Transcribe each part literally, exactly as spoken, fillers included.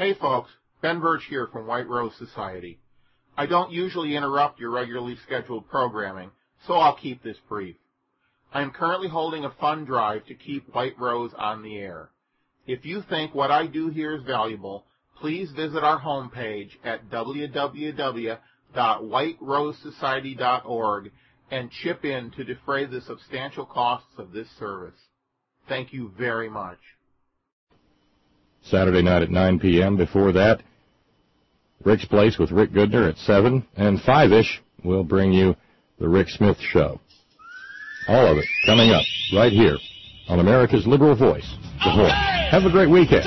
Hey folks, Ben Birch here from White Rose Society. I don't usually interrupt your regularly scheduled programming, so I'll keep this brief. I am currently holding a fund drive to keep White Rose on the air. If you think what I do here is valuable, please visit our homepage at w w w dot white rose society dot org and chip in to defray the substantial costs of this service. Thank you very much. Saturday night at nine p.m. Before that, Rick's Place with Rick Goodner at seven, and five-ish, we'll bring you the Rick Smith Show. All of it coming up right here on America's Liberal Voice, The Horn. Have a great weekend.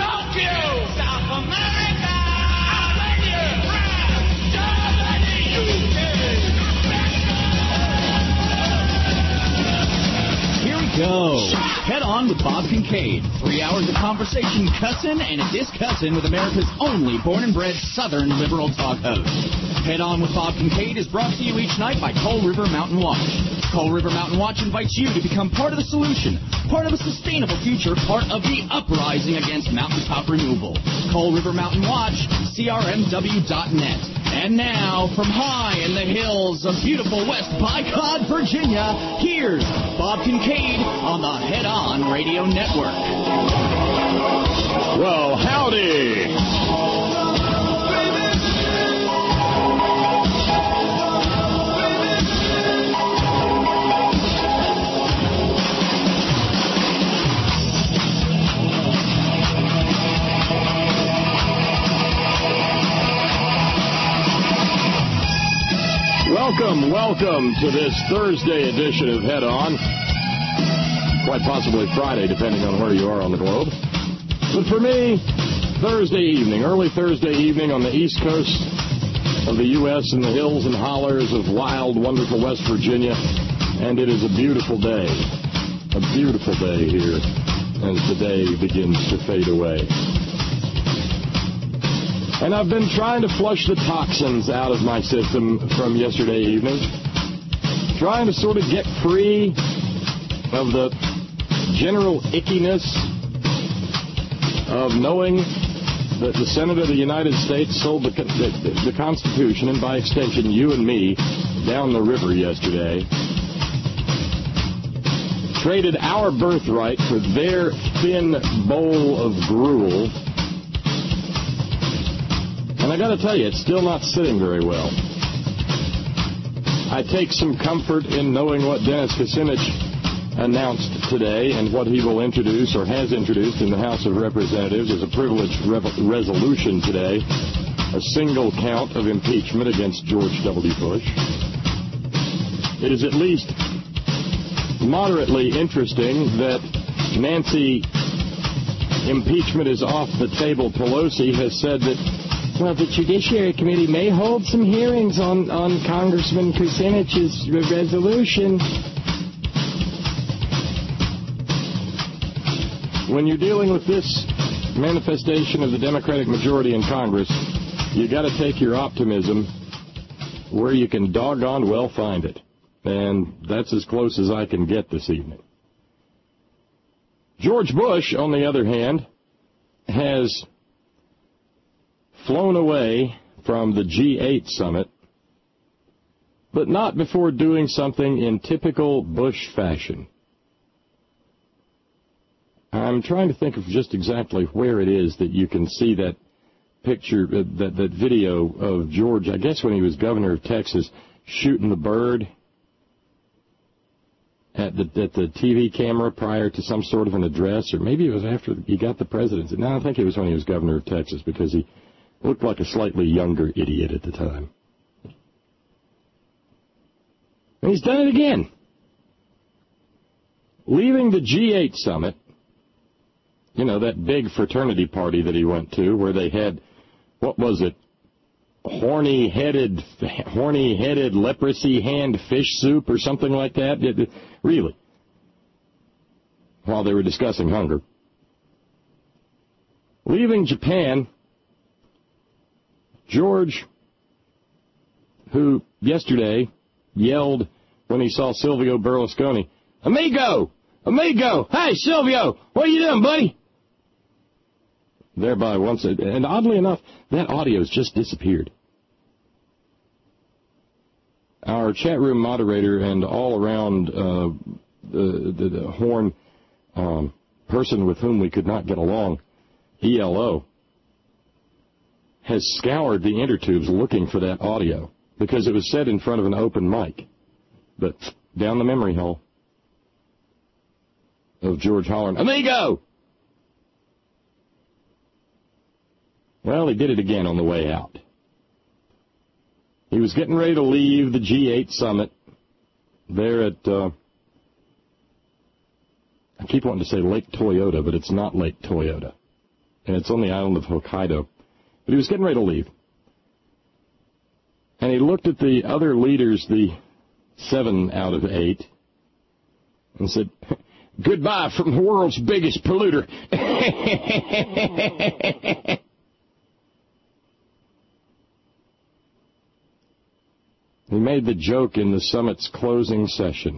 Go. Head on with Bob Kincaid. Three hours of conversation, cussin' and a discussin' with America's only born and bred Southern liberal talk host. Head on with Bob Kincaid is brought to you each night by Coal River Mountain Watch. Coal River Mountain Watch invites you to become part of the solution, part of a sustainable future, part of the uprising against mountaintop removal. Coal River Mountain Watch, C R M W dot net. And now, from high in the hills of beautiful West Bycott, Virginia, here's Bob Kincaid on the Head On Radio Network. Well, howdy. Welcome, welcome to this Thursday edition of Head On. Quite possibly Friday, depending on where you are on the globe. But for me, Thursday evening, early Thursday evening on the East Coast of the U S in the hills and hollers of wild, wonderful West Virginia. And it is a beautiful day. A beautiful day here as the day begins to fade away. And I've been trying to flush the toxins out of my system from yesterday evening. Trying to sort of get free of the general ickiness of knowing that the Senate of the United States sold the, the, the Constitution, and by extension you and me, down the river yesterday. Traded our birthright for their thin bowl of gruel. And I got to tell you, it's still not sitting very well. I take some comfort in knowing what Dennis Kucinich announced today and what he will introduce or has introduced in the House of Representatives as a privileged rev- resolution today, a single count of impeachment against George W. Bush. It is at least moderately interesting that Nancy impeachment is off the table. Pelosi has said that, well, the Judiciary Committee may hold some hearings on, on Congressman Kucinich's resolution. When you're dealing with this manifestation of the Democratic majority in Congress, you got to take your optimism where you can doggone well find it. And that's as close as I can get this evening. George Bush, on the other hand, has flown away from the G eight summit, but not before doing something in typical Bush fashion. I'm trying to think of just exactly where it is that you can see that picture, uh, that, that video of George, I guess when he was governor of Texas, shooting the bird at the, at the T V camera prior to some sort of an address, or maybe it was after he got the presidency. No, I think it was when he was governor of Texas, because he looked like a slightly younger idiot at the time. And he's done it again. Leaving the G eight summit, you know, that big fraternity party that he went to where they had, what was it, horny-headed, horny-headed leprosy hand fish soup or something like that? It, really. While they were discussing hunger. Leaving Japan, George, who yesterday yelled when he saw Silvio Berlusconi, "Amigo! Amigo! Hey, Silvio! What are you doing, buddy?" Thereby, once it, and oddly enough, that audio's just disappeared. Our chat room moderator and all-around uh, the, the, the Horn um, person with whom we could not get along, E L O, has scoured the intertubes looking for that audio because it was said in front of an open mic. But down the memory hole of George hollering, "Amigo!" Well, he did it again on the way out. He was getting ready to leave the G eight summit there at, uh, I keep wanting to say Lake Toyota, but it's not Lake Toyota. And it's on the island of Hokkaido. But he was getting ready to leave. And he looked at the other leaders, the seven out of eight, and said, "Goodbye from the world's biggest polluter." He made the joke in the summit's closing session.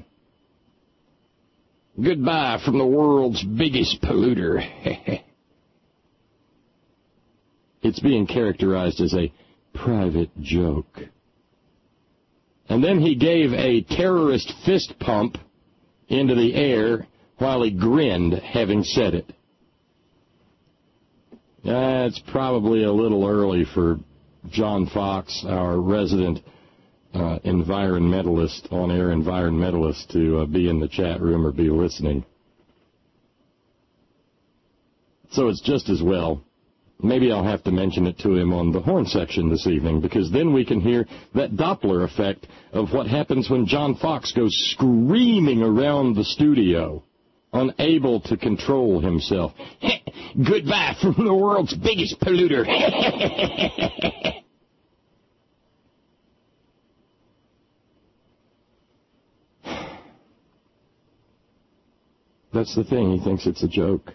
"Goodbye from the world's biggest polluter." It's being characterized as a private joke. And then he gave a terrorist fist pump into the air while he grinned, having said it. Uh, it's probably a little early for John Fox, our resident uh, environmentalist, on-air environmentalist, to uh, be in the chat room or be listening. So it's just as well. Maybe I'll have to mention it to him on the Horn section this evening, because then we can hear that Doppler effect of what happens when John Fox goes screaming around the studio, unable to control himself. "Goodbye from the world's biggest polluter." That's the thing. He thinks it's a joke.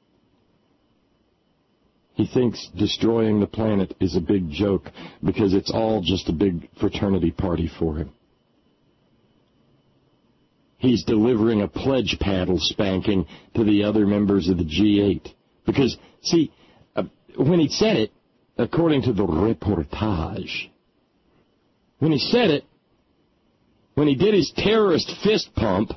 He thinks destroying the planet is a big joke because it's all just a big fraternity party for him. He's delivering a pledge paddle spanking to the other members of the G eight. Because, see, uh, when he said it, according to the reportage, when he said it, when he did his terrorist fist pump,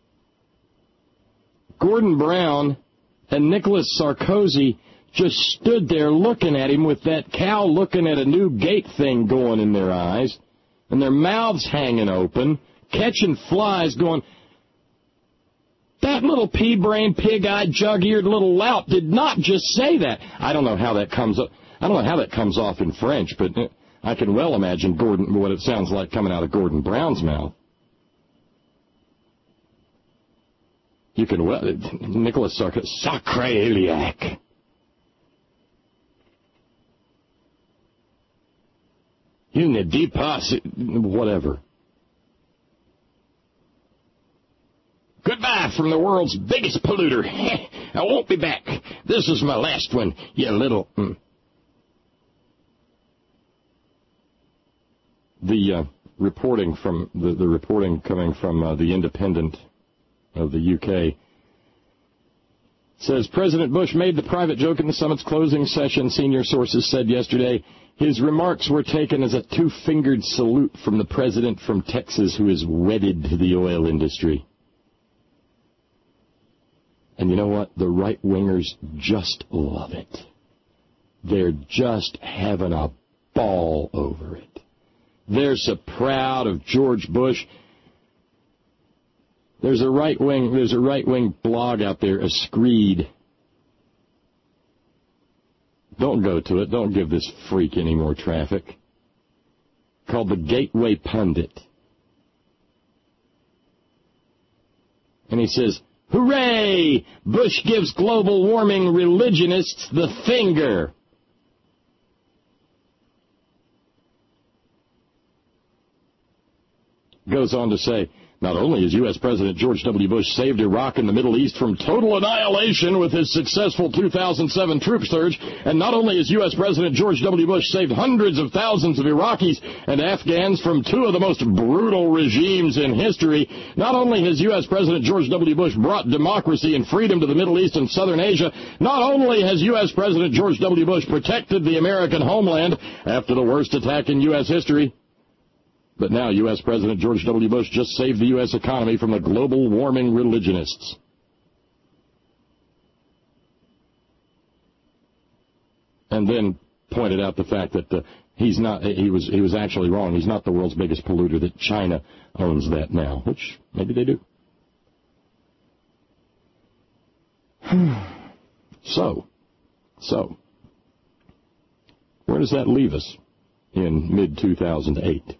Gordon Brown and Nicolas Sarkozy just stood there looking at him with that cow looking at a new gate thing going in their eyes, and their mouths hanging open, catching flies, going, "That little pea-brained, pig-eyed, jug-eared little lout did not just say that." I don't know how that comes up. I don't know how that comes off in French, but I can well imagine Gordon, what it sounds like coming out of Gordon Brown's mouth. You can well, Nicolas Sarkozy, sacré-liac. You ne dis pas, whatever. "Goodbye from the world's biggest polluter. I won't be back. This is my last one, you little..." Mm. The uh, reporting from the, the reporting coming from uh, the Independent of the U K says President Bush made the private joke in the summit's closing session, senior sources said yesterday. His remarks were taken as a two-fingered salute from the president from Texas who is wedded to the oil industry. And you know what? The right-wingers just love it. They're just having a ball over it. They're so proud of George Bush. There's a right-wing, there's a right-wing blog out there, a Screed. Don't go to it. Don't give this freak any more traffic. Called the Gateway Pundit. And he says, "Hooray! Bush gives global warming religionists the finger." Goes on to say, Not only has U S. President George W. Bush saved Iraq and the Middle East from total annihilation with his successful two thousand seven troop surge, and not only has U S. President George W. Bush saved hundreds of thousands of Iraqis and Afghans from two of the most brutal regimes in history, not only has U S. President George W. Bush brought democracy and freedom to the Middle East and Southern Asia, not only has U S. President George W. Bush protected the American homeland after the worst attack in U S history, but now U S. President George W. Bush just saved the U S economy from the global warming religionists. And then pointed out the fact that uh, he's not, he was, he was actually wrong. He's not the world's biggest polluter, that China owns that now, which maybe they do. So, so, where does that leave us in mid two thousand eight?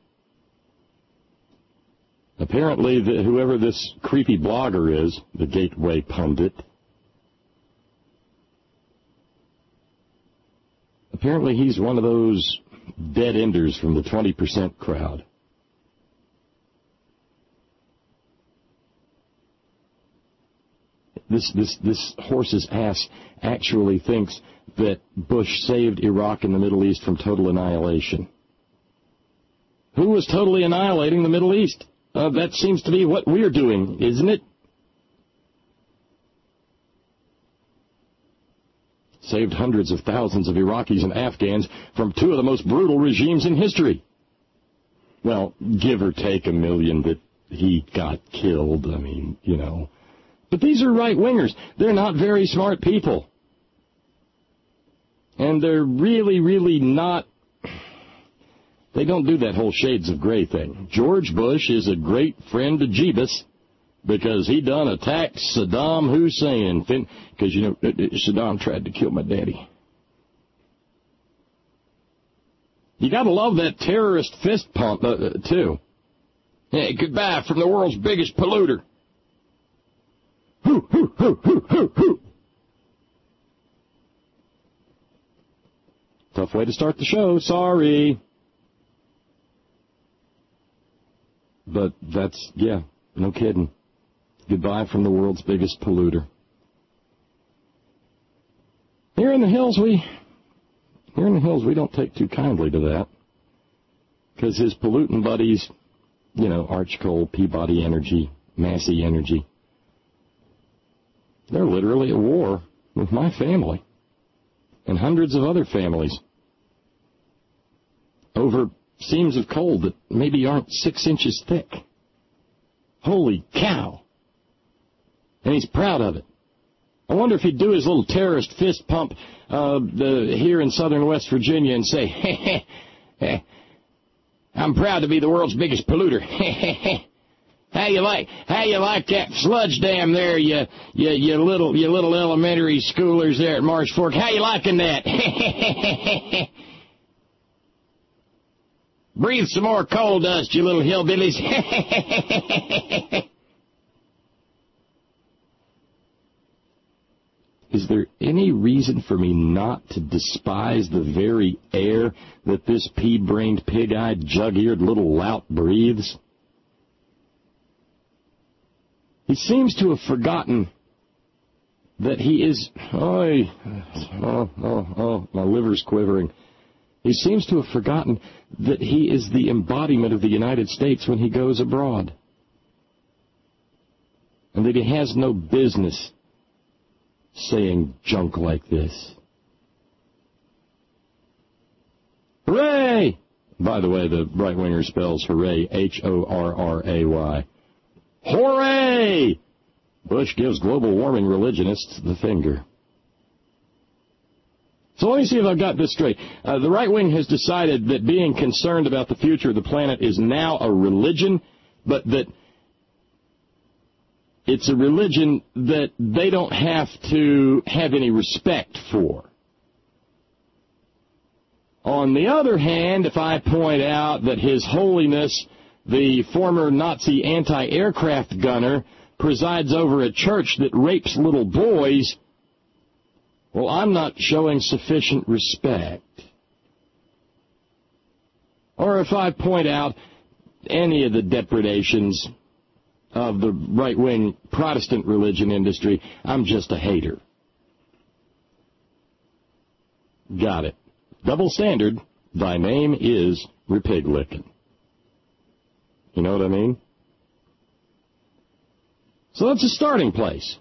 Apparently, the, whoever this creepy blogger is, the Gateway Pundit, apparently he's one of those dead-enders from the twenty percent crowd. This, this, this horse's ass actually thinks that Bush saved Iraq and the Middle East from total annihilation. Who was totally annihilating the Middle East? Uh, that seems to be what we're doing, isn't it? Saved hundreds of thousands of Iraqis and Afghans from two of the most brutal regimes in history. Well, give or take a million that he got killed, I mean, you know. But these are right-wingers. They're not very smart people. And they're really, really not... They don't do that whole shades of gray thing. George Bush is a great friend to Jeebus because he done attacked Saddam Hussein. Because, you know, Saddam tried to kill my daddy. You got to love that terrorist fist pump, uh, too. Hey, goodbye from the world's biggest polluter. Hoo, hoo, hoo, hoo, hoo, hoo. Tough way to start the show, sorry. But that's, yeah, no kidding. Goodbye from the world's biggest polluter. Here in the hills, we, here in the hills, we don't take too kindly to that. Because his pollutant buddies, you know, Archcoal, Peabody Energy, Massey Energy, they're literally at war with my family and hundreds of other families over seams of coal that maybe aren't six inches thick. Holy cow. And he's proud of it. I wonder if he'd do his little terrorist fist pump uh, the, here in southern West Virginia and say, heh, heh, I'm proud to be the world's biggest polluter. How you like how you like that sludge dam there, you you you little you little elementary schoolers there at Marsh Fork? How you liking that? Breathe some more coal dust, you little hillbillies. Is there any reason for me not to despise the very air that this pea-brained, pig-eyed, jug-eared little lout breathes? He seems to have forgotten that he is... Oh, oh, oh, oh, my liver's quivering. He seems to have forgotten that he is the embodiment of the United States when he goes abroad. And that he has no business saying junk like this. Hooray! By the way, the right-winger spells hooray, H O R R A Y. Hooray! Bush gives global warming religionists the finger. So let me see if I've got this straight. Uh, the right wing has decided that being concerned about the future of the planet is now a religion, but that it's a religion that they don't have to have any respect for. On the other hand, if I point out that His Holiness, the former Nazi anti-aircraft gunner, presides over a church that rapes little boys, well, I'm not showing sufficient respect. Or if I point out any of the depredations of the right-wing Protestant religion industry. I'm just a hater. Got it. Double standard. Thy name is Repiglicken. You know what I mean? So that's a starting place.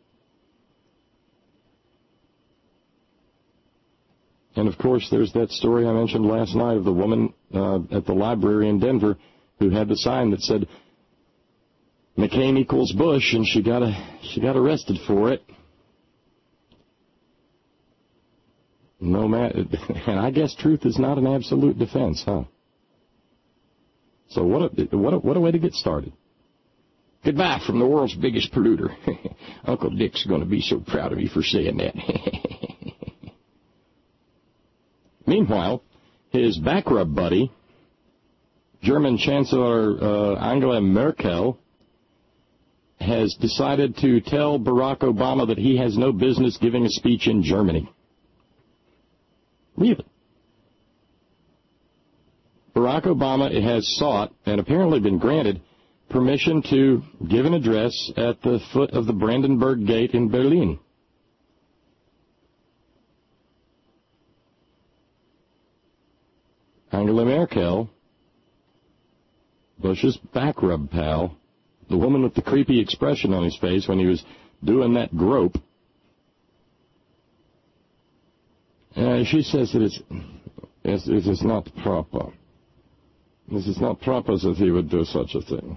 And, of course, there's that story I mentioned last night of the woman uh, at the library in Denver who had the sign that said, McCain equals Bush, and she got, a, she got arrested for it. No matter, and I guess truth is not an absolute defense, huh? So what a, what a, what a way to get started. Goodbye from the world's biggest polluter. Uncle Dick's going to be so proud of me for saying that. Meanwhile, his back rub buddy, German Chancellor uh, Angela Merkel, has decided to tell Barack Obama that he has no business giving a speech in Germany. Really? Barack Obama has sought, and apparently been granted, permission to give an address at the foot of the Brandenburg Gate in Berlin. Angela Merkel, Bush's back rub pal, the woman with the creepy expression on his face when he was doing that grope, uh, she says that it's, it's, it is not proper. This is not proper that he would do such a thing.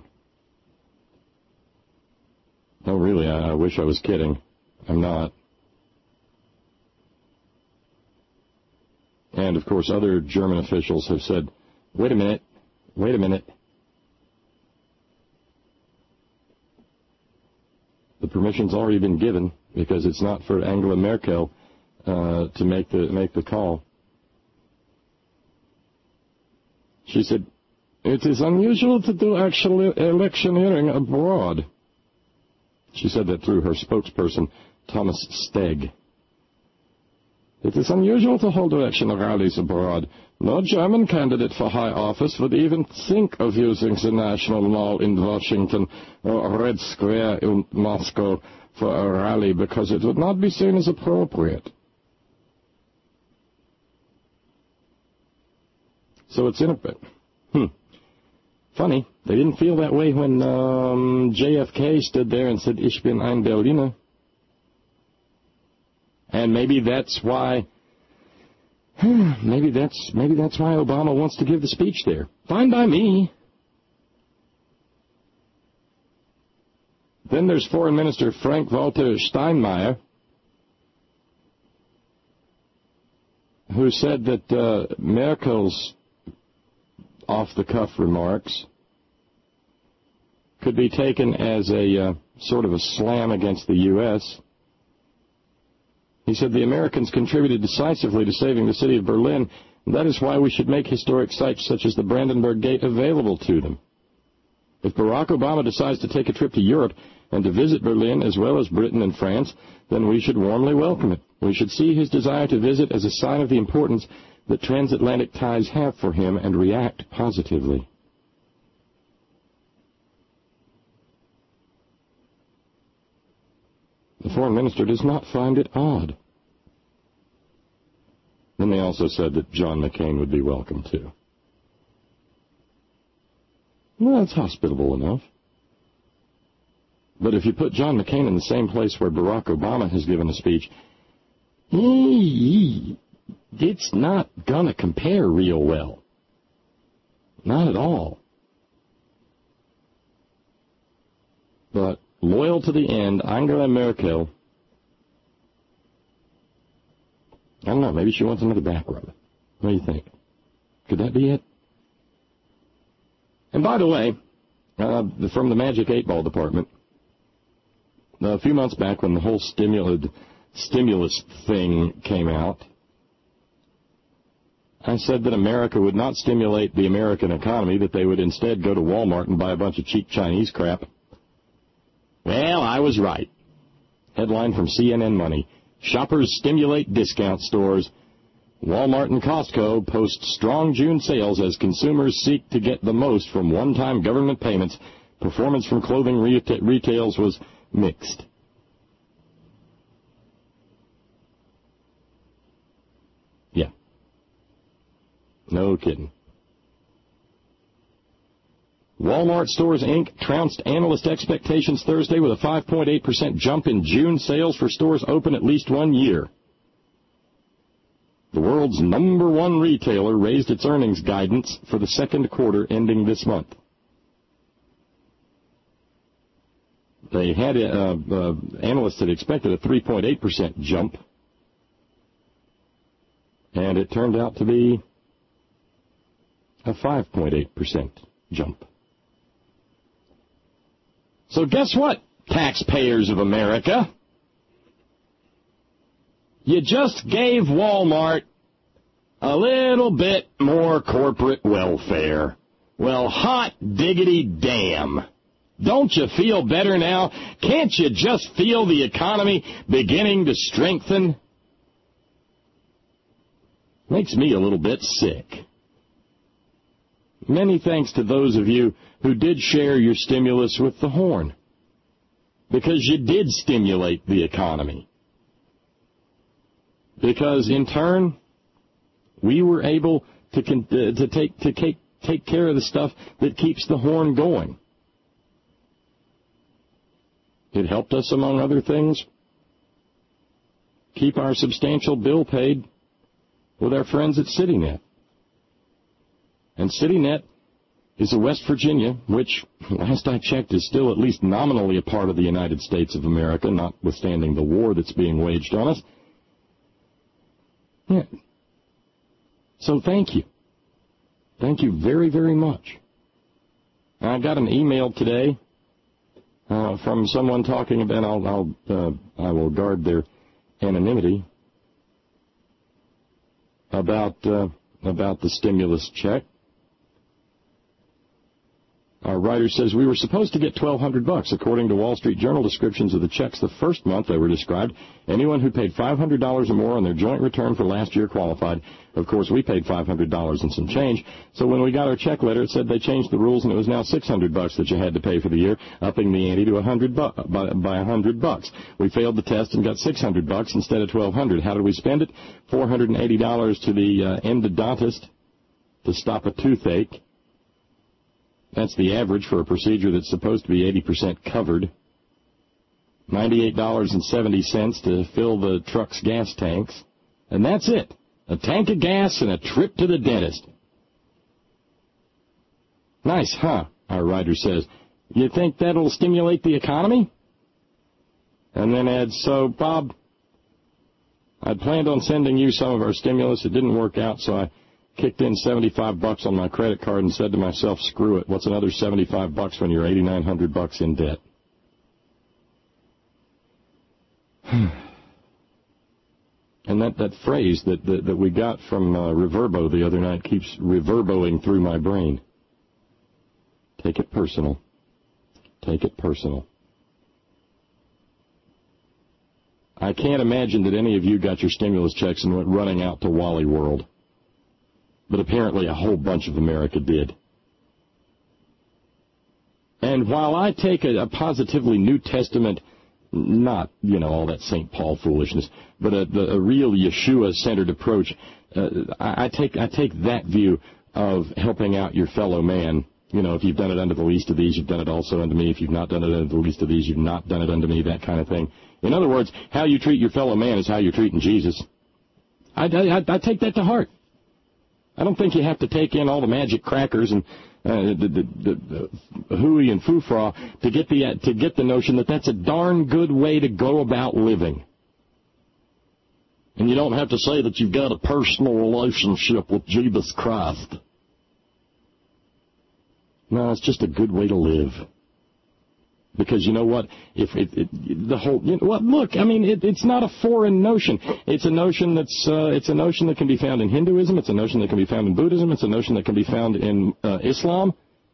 No, really, I, I wish I was kidding. I'm not. And, of course, other German officials have said, wait a minute, wait a minute. The permission's already been given because it's not for Angela Merkel uh, to make the make the call. She said, it is unusual to do actual electioneering abroad. She said that through her spokesperson, Thomas Stegg. It is unusual to hold election rallies abroad. No German candidate for high office would even think of using the National Mall in Washington or Red Square in Moscow for a rally because it would not be seen as appropriate. So it's in a bit. Hmm. Funny, they didn't feel that way when um, J F K stood there and said, Ich bin ein Berliner. And maybe that's why, maybe that's, maybe that's why Obama wants to give the speech there. Fine by me. Then there's Foreign Minister Frank-Walter Steinmeier, who said that uh, Merkel's off-the-cuff remarks could be taken as a uh, sort of a slam against the U S He said the Americans contributed decisively to saving the city of Berlin, and that is why we should make historic sites such as the Brandenburg Gate available to them. If Barack Obama decides to take a trip to Europe and to visit Berlin as well as Britain and France, then we should warmly welcome it. We should see his desire to visit as a sign of the importance that transatlantic ties have for him and react positively. The foreign minister does not find it odd. Then they also said that John McCain would be welcome, too. Well, that's hospitable enough. But if you put John McCain in the same place where Barack Obama has given a speech, it's not going to compare real well. Not at all. But loyal to the end, Angela Merkel, I don't know, maybe she wants another back rub. What do you think? Could that be it? And by the way, uh, from the Magic eight Ball department, a few months back when the whole stimulus, stimulus thing came out, I said that America would not stimulate the American economy, that they would instead go to Walmart and buy a bunch of cheap Chinese crap. Well, I was right. Headline from C N N Money. Shoppers stimulate discount stores. Walmart and Costco post strong June sales as consumers seek to get the most from one-time government payments Performance from clothing reta- retails was mixed. Yeah. No kidding. Walmart Stores, Incorporated trounced analyst expectations Thursday with a five point eight percent jump in June sales for stores open at least one year. The world's number one retailer raised its earnings guidance for the second quarter ending this month. They had, uh, uh, analysts had expected a three point eight percent jump, and it turned out to be a five point eight percent jump. So guess what, taxpayers of America? You just gave Walmart a little bit more corporate welfare. Well, hot diggity damn. Don't you feel better now? Can't you just feel the economy beginning to strengthen? Makes me a little bit sick. Many thanks to those of you who did share your stimulus with the Horn, because you did stimulate the economy. Because in turn, we were able to con- uh, to take to take take care of the stuff that keeps the Horn going. It helped us, among other things, keep our substantial bill paid with our friends at CityNet. And CityNet is a West Virginia, which, last I checked, is still at least nominally a part of the United States of America, notwithstanding the war that's being waged on us. Yeah. So thank you. Thank you very, very much. I got an email today uh, from someone talking about, I'll, I'll, uh, I will guard their anonymity, about, uh, about the stimulus check. Our writer says, we were supposed to get twelve hundred bucks. According to Wall Street Journal descriptions of the checks the first month they were described, anyone who paid five hundred dollars or more on their joint return for last year qualified. Of course, we paid five hundred dollars and some change. So when we got our check letter, it said they changed the rules and it was now six hundred bucks that you had to pay for the year, upping the ante to one hundred bu- by, by one hundred bucks. We failed the test and got six hundred bucks instead of twelve hundred. How did we spend it? four hundred eighty dollars to the uh, endodontist to stop a toothache. That's the average for a procedure that's supposed to be eighty percent covered. ninety-eight dollars and seventy cents to fill the truck's gas tanks. And that's it. A tank of gas and a trip to the dentist. Nice, huh? Our writer says. You think that'll stimulate the economy? And then adds, so, Bob, I'd planned on sending you some of our stimulus. It didn't work out, so I kicked in seventy-five bucks on my credit card and said to myself, screw it, what's another seventy-five bucks when you're eighty-nine hundred bucks in debt? And that, that phrase that, that, that we got from uh, Reverbo the other night keeps reverboing through my brain. Take it personal. Take it personal. I can't imagine that any of you got your stimulus checks and went running out to Wally World. But apparently a whole bunch of America did. And while I take a, a positively New Testament, not, you know, all that Saint Paul foolishness, but a, the, a real Yeshua-centered approach, uh, I, I take I take that view of helping out your fellow man. You know, if you've done it unto the least of these, you've done it also unto me. If you've not done it unto the least of these, you've not done it unto me, that kind of thing. In other words, how you treat your fellow man is how you're treating Jesus. I, I, I take that to heart. I don't think you have to take in all the magic crackers and uh, the, the, the, the hooey and foo-fra to get the uh, to get the notion that that's a darn good way to go about living. And you don't have to say that you've got a personal relationship with Jesus Christ. No, it's just a good way to live. Because you know what? If it, it, the whole, you know what? Look, I mean, it, it's not a foreign notion. It's a notion that's, uh, it's a notion that can be found in Hinduism. It's a notion that can be found in Buddhism. It's a notion that can be found in uh, Islam.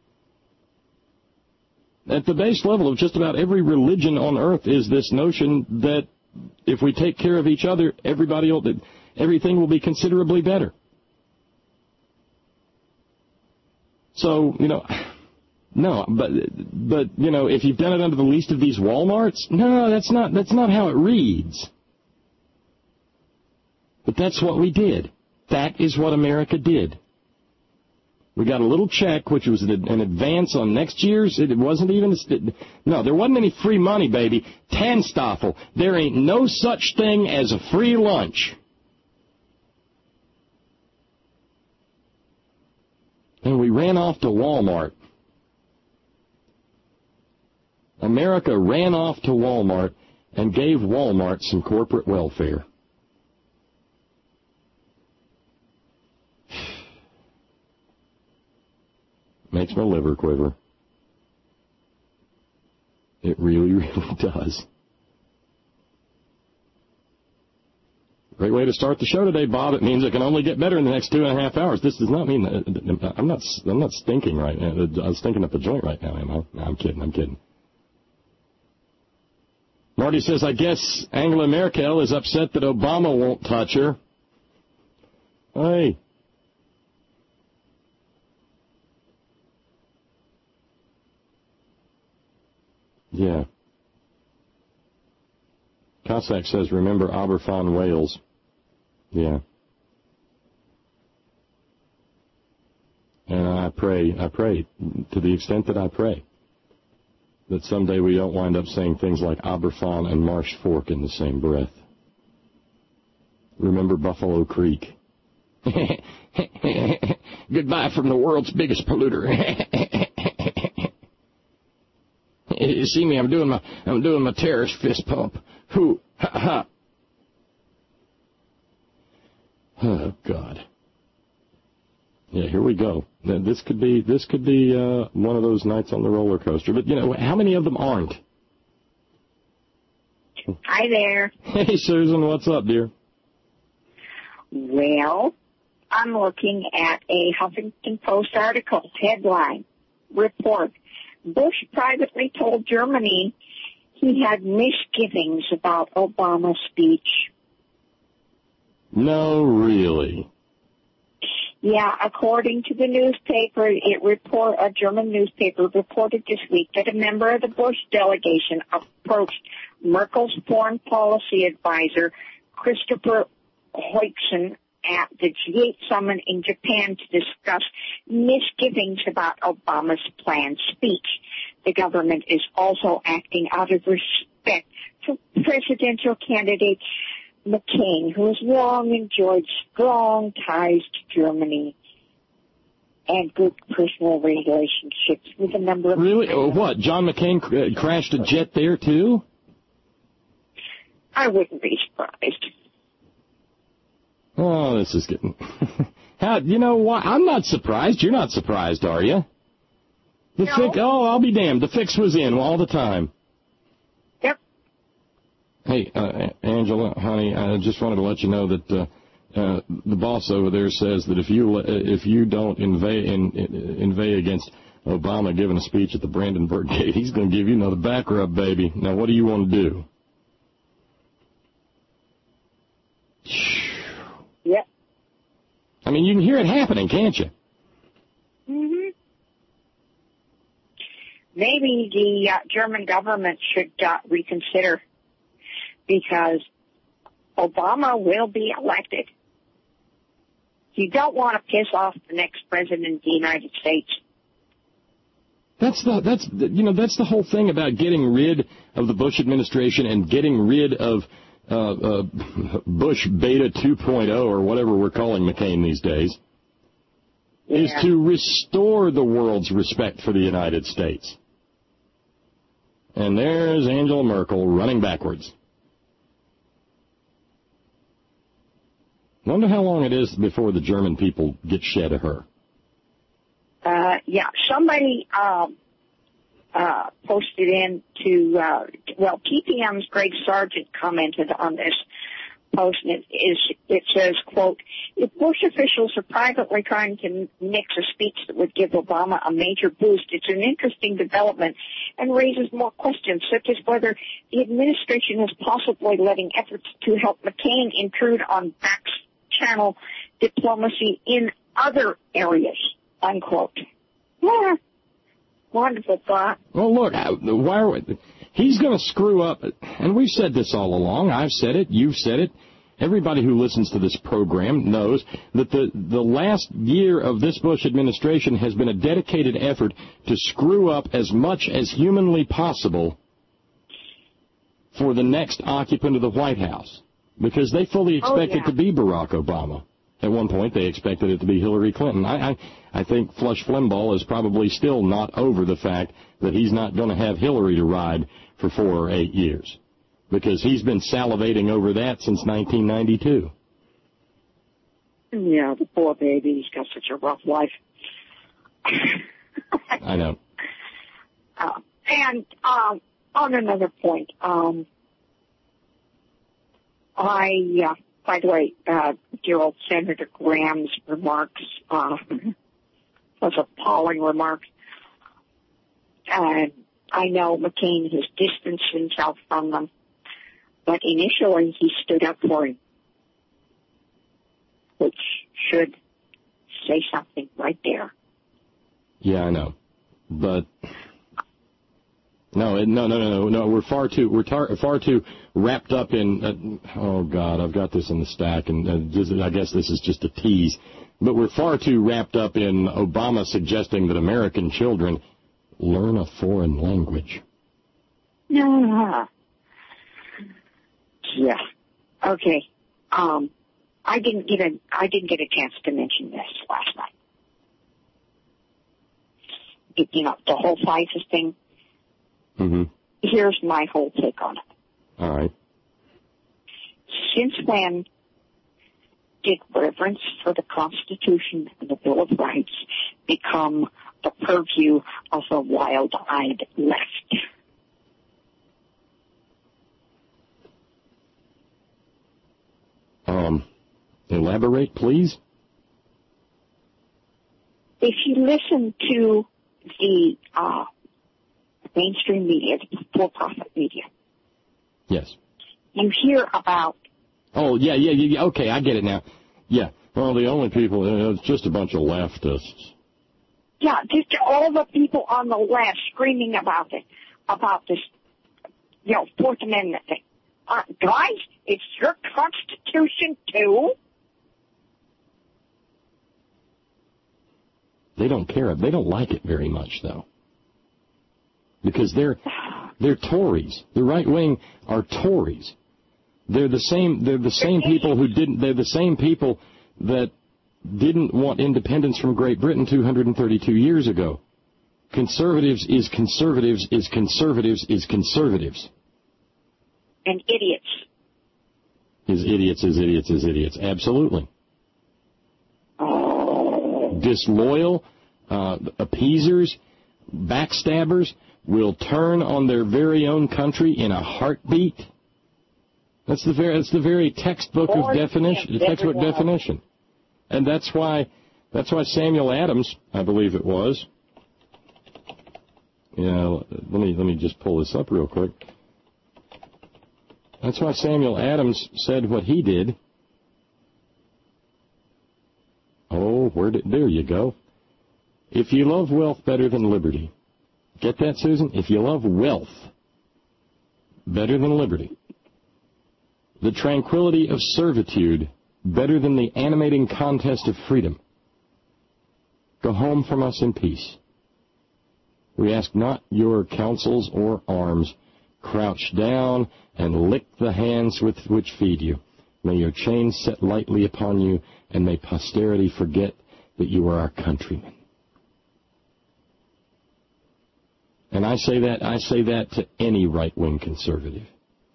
At the base level of just about every religion on earth is this notion that if we take care of each other, everybody, will, everything will be considerably better. So, you know, No, but, but you know, if you've done it under the least of these Walmarts, no, that's not, that's not how it reads. But that's what we did. That is what America did. We got a little check, which was an advance on next year's. It wasn't even, no, there wasn't any free money, baby. Tanstoffel. There ain't no such thing as a free lunch. And we ran off to Walmart. America ran off to Walmart and gave Walmart some corporate welfare. Makes my liver quiver. It really, really does. Great way to start the show today, Bob. It means it can only get better in the next two and a half hours. This does not mean that I'm not. I'm not stinking right now. I was stinking up the joint right now, am I? No, I'm kidding. I'm kidding. Marty says, I guess Angela Merkel is upset that Obama won't touch her. Hey. Yeah. Cossack says, remember Aberfan, Wales. Yeah. And I pray, I pray, to the extent that I pray, that someday we don't wind up saying things like Aberfan and Marsh Fork in the same breath. Remember Buffalo Creek. Goodbye from the world's biggest polluter. You see me, I'm doing my I'm doing my terrorist fist pump. Who? Ha ha. Oh God. Yeah, here we go. This could be this could be uh, one of those nights on the roller coaster. But you know, how many of them aren't? Hi there. Hey Susan, what's up, dear? Well, I'm looking at a Huffington Post article headline report. Bush privately told Germany he had misgivings about Obama's speech. No, really? Yeah, according to the newspaper, it report a German newspaper reported this week that a member of the Bush delegation approached Merkel's foreign policy advisor, Christopher Heuchsen, at the G eight summit in Japan to discuss misgivings about Obama's planned speech. The government is also acting out of respect for presidential candidate McCain, who has long enjoyed strong ties to Germany and good personal relationships with a number of... Really? Oh, what? John McCain cr- crashed a jet there, too? I wouldn't be surprised. Oh, this is getting... How, you know what? I'm not surprised. You're not surprised, are you? The No. fix, oh, I'll be damned. The fix was in all the time. Yep. Hey, uh, Angela, honey, I just wanted to let you know that uh, uh, the boss over there says that if you uh, if you don't inveigh, in, in, inveigh against Obama giving a speech at the Brandenburg Gate, he's going to give you another back rub, baby. Now, what do you want to do? Yep. I mean, you can hear it happening, can't you? Mm-hmm. Maybe the uh, German government should uh, reconsider, because Obama will be elected. You don't want to piss off the next president of the United States. That's the that's the, you know that's the whole thing about getting rid of the Bush administration and getting rid of uh, uh, Bush Beta two point oh or whatever we're calling McCain these days, Yeah. is to restore the world's respect for the United States. And there's Angela Merkel running backwards. Wonder how long it is before the German people get shed of her. Uh, yeah, somebody um, uh, posted in to, uh, well, P P M's Greg Sargent commented on this post, and it, is, it says, quote, if Bush officials are privately trying to mix a speech that would give Obama a major boost, it's an interesting development and raises more questions, such as whether the administration is possibly letting efforts to help McCain intrude on back-channel diplomacy in other areas, unquote. Yeah. Wonderful thought. Well, look, why are we, he's going to screw up, and we've said this all along. I've said it. You've said it. Everybody who listens to this program knows that the, the last year of this Bush administration has been a dedicated effort to screw up as much as humanly possible for the next occupant of the White House, because they fully expect oh, yeah. it to be Barack Obama. At one point, they expected it to be Hillary Clinton. I, I, I think Flush Flimbaugh is probably still not over the fact that he's not going to have Hillary to ride for four or eight years, because he's been salivating over that since nineteen ninety-two. Yeah, the poor baby. He's got such a rough life. I know. Uh, and um, on another point, um, I, uh, by the way, uh, dear old Senator Graham's remarks uh, was appalling remarks. And I know McCain has distanced himself from them, but initially he stood up for him, which should say something right there. Yeah, I know, but no, no, no, no, no. We're far too we're tar- far too wrapped up in. Uh, oh God, I've got this in the stack, and uh, this, I guess this is just a tease. But we're far too wrapped up in Obama suggesting that American children learn a foreign language. Yeah. Yeah. Okay. Um, I didn't get a I didn't get a chance to mention this last night. It, you know, the whole FISA thing. Mm-hmm. Here's my whole take on it. All right. Since when did reverence for the Constitution and the Bill of Rights become the purview of the wild-eyed left? Um, elaborate, please. If you listen to the uh, mainstream media, the for-profit media, yes, you hear about. Oh yeah, yeah, yeah. Okay, I get it now. Yeah. Well, the only people, you know, it's just a bunch of leftists. Yeah, just all the people on the left screaming about it, about this, you know, Fourth Amendment thing. Uh, guys, it's your Constitution too. They don't care. They don't like it very much, though, because they're they're Tories. The right wing are Tories. They're the same. They're the same people who didn't. They're the same people that didn't want independence from Great Britain two hundred thirty-two years ago. Conservatives is conservatives is conservatives is conservatives. And idiots. Is idiots is idiots is idiots. Absolutely. Oh. Disloyal, uh, appeasers, backstabbers will turn on their very own country in a heartbeat. That's the very that's the very textbook of definition, textbook definition, and that's why that's why Samuel Adams, I believe it was. Yeah, let me let me just pull this up real quick. That's why Samuel Adams said what he did. Oh, where did there you go? If you love wealth better than liberty, get that, Susan? If you love wealth better than liberty, the tranquility of servitude better than the animating contest of freedom, go home from us in peace. We ask not your counsels or arms. Crouch down and lick the hands with which feed you. May your chains set lightly upon you, and may posterity forget that you are our countrymen. And I say that I say that to any right-wing conservative,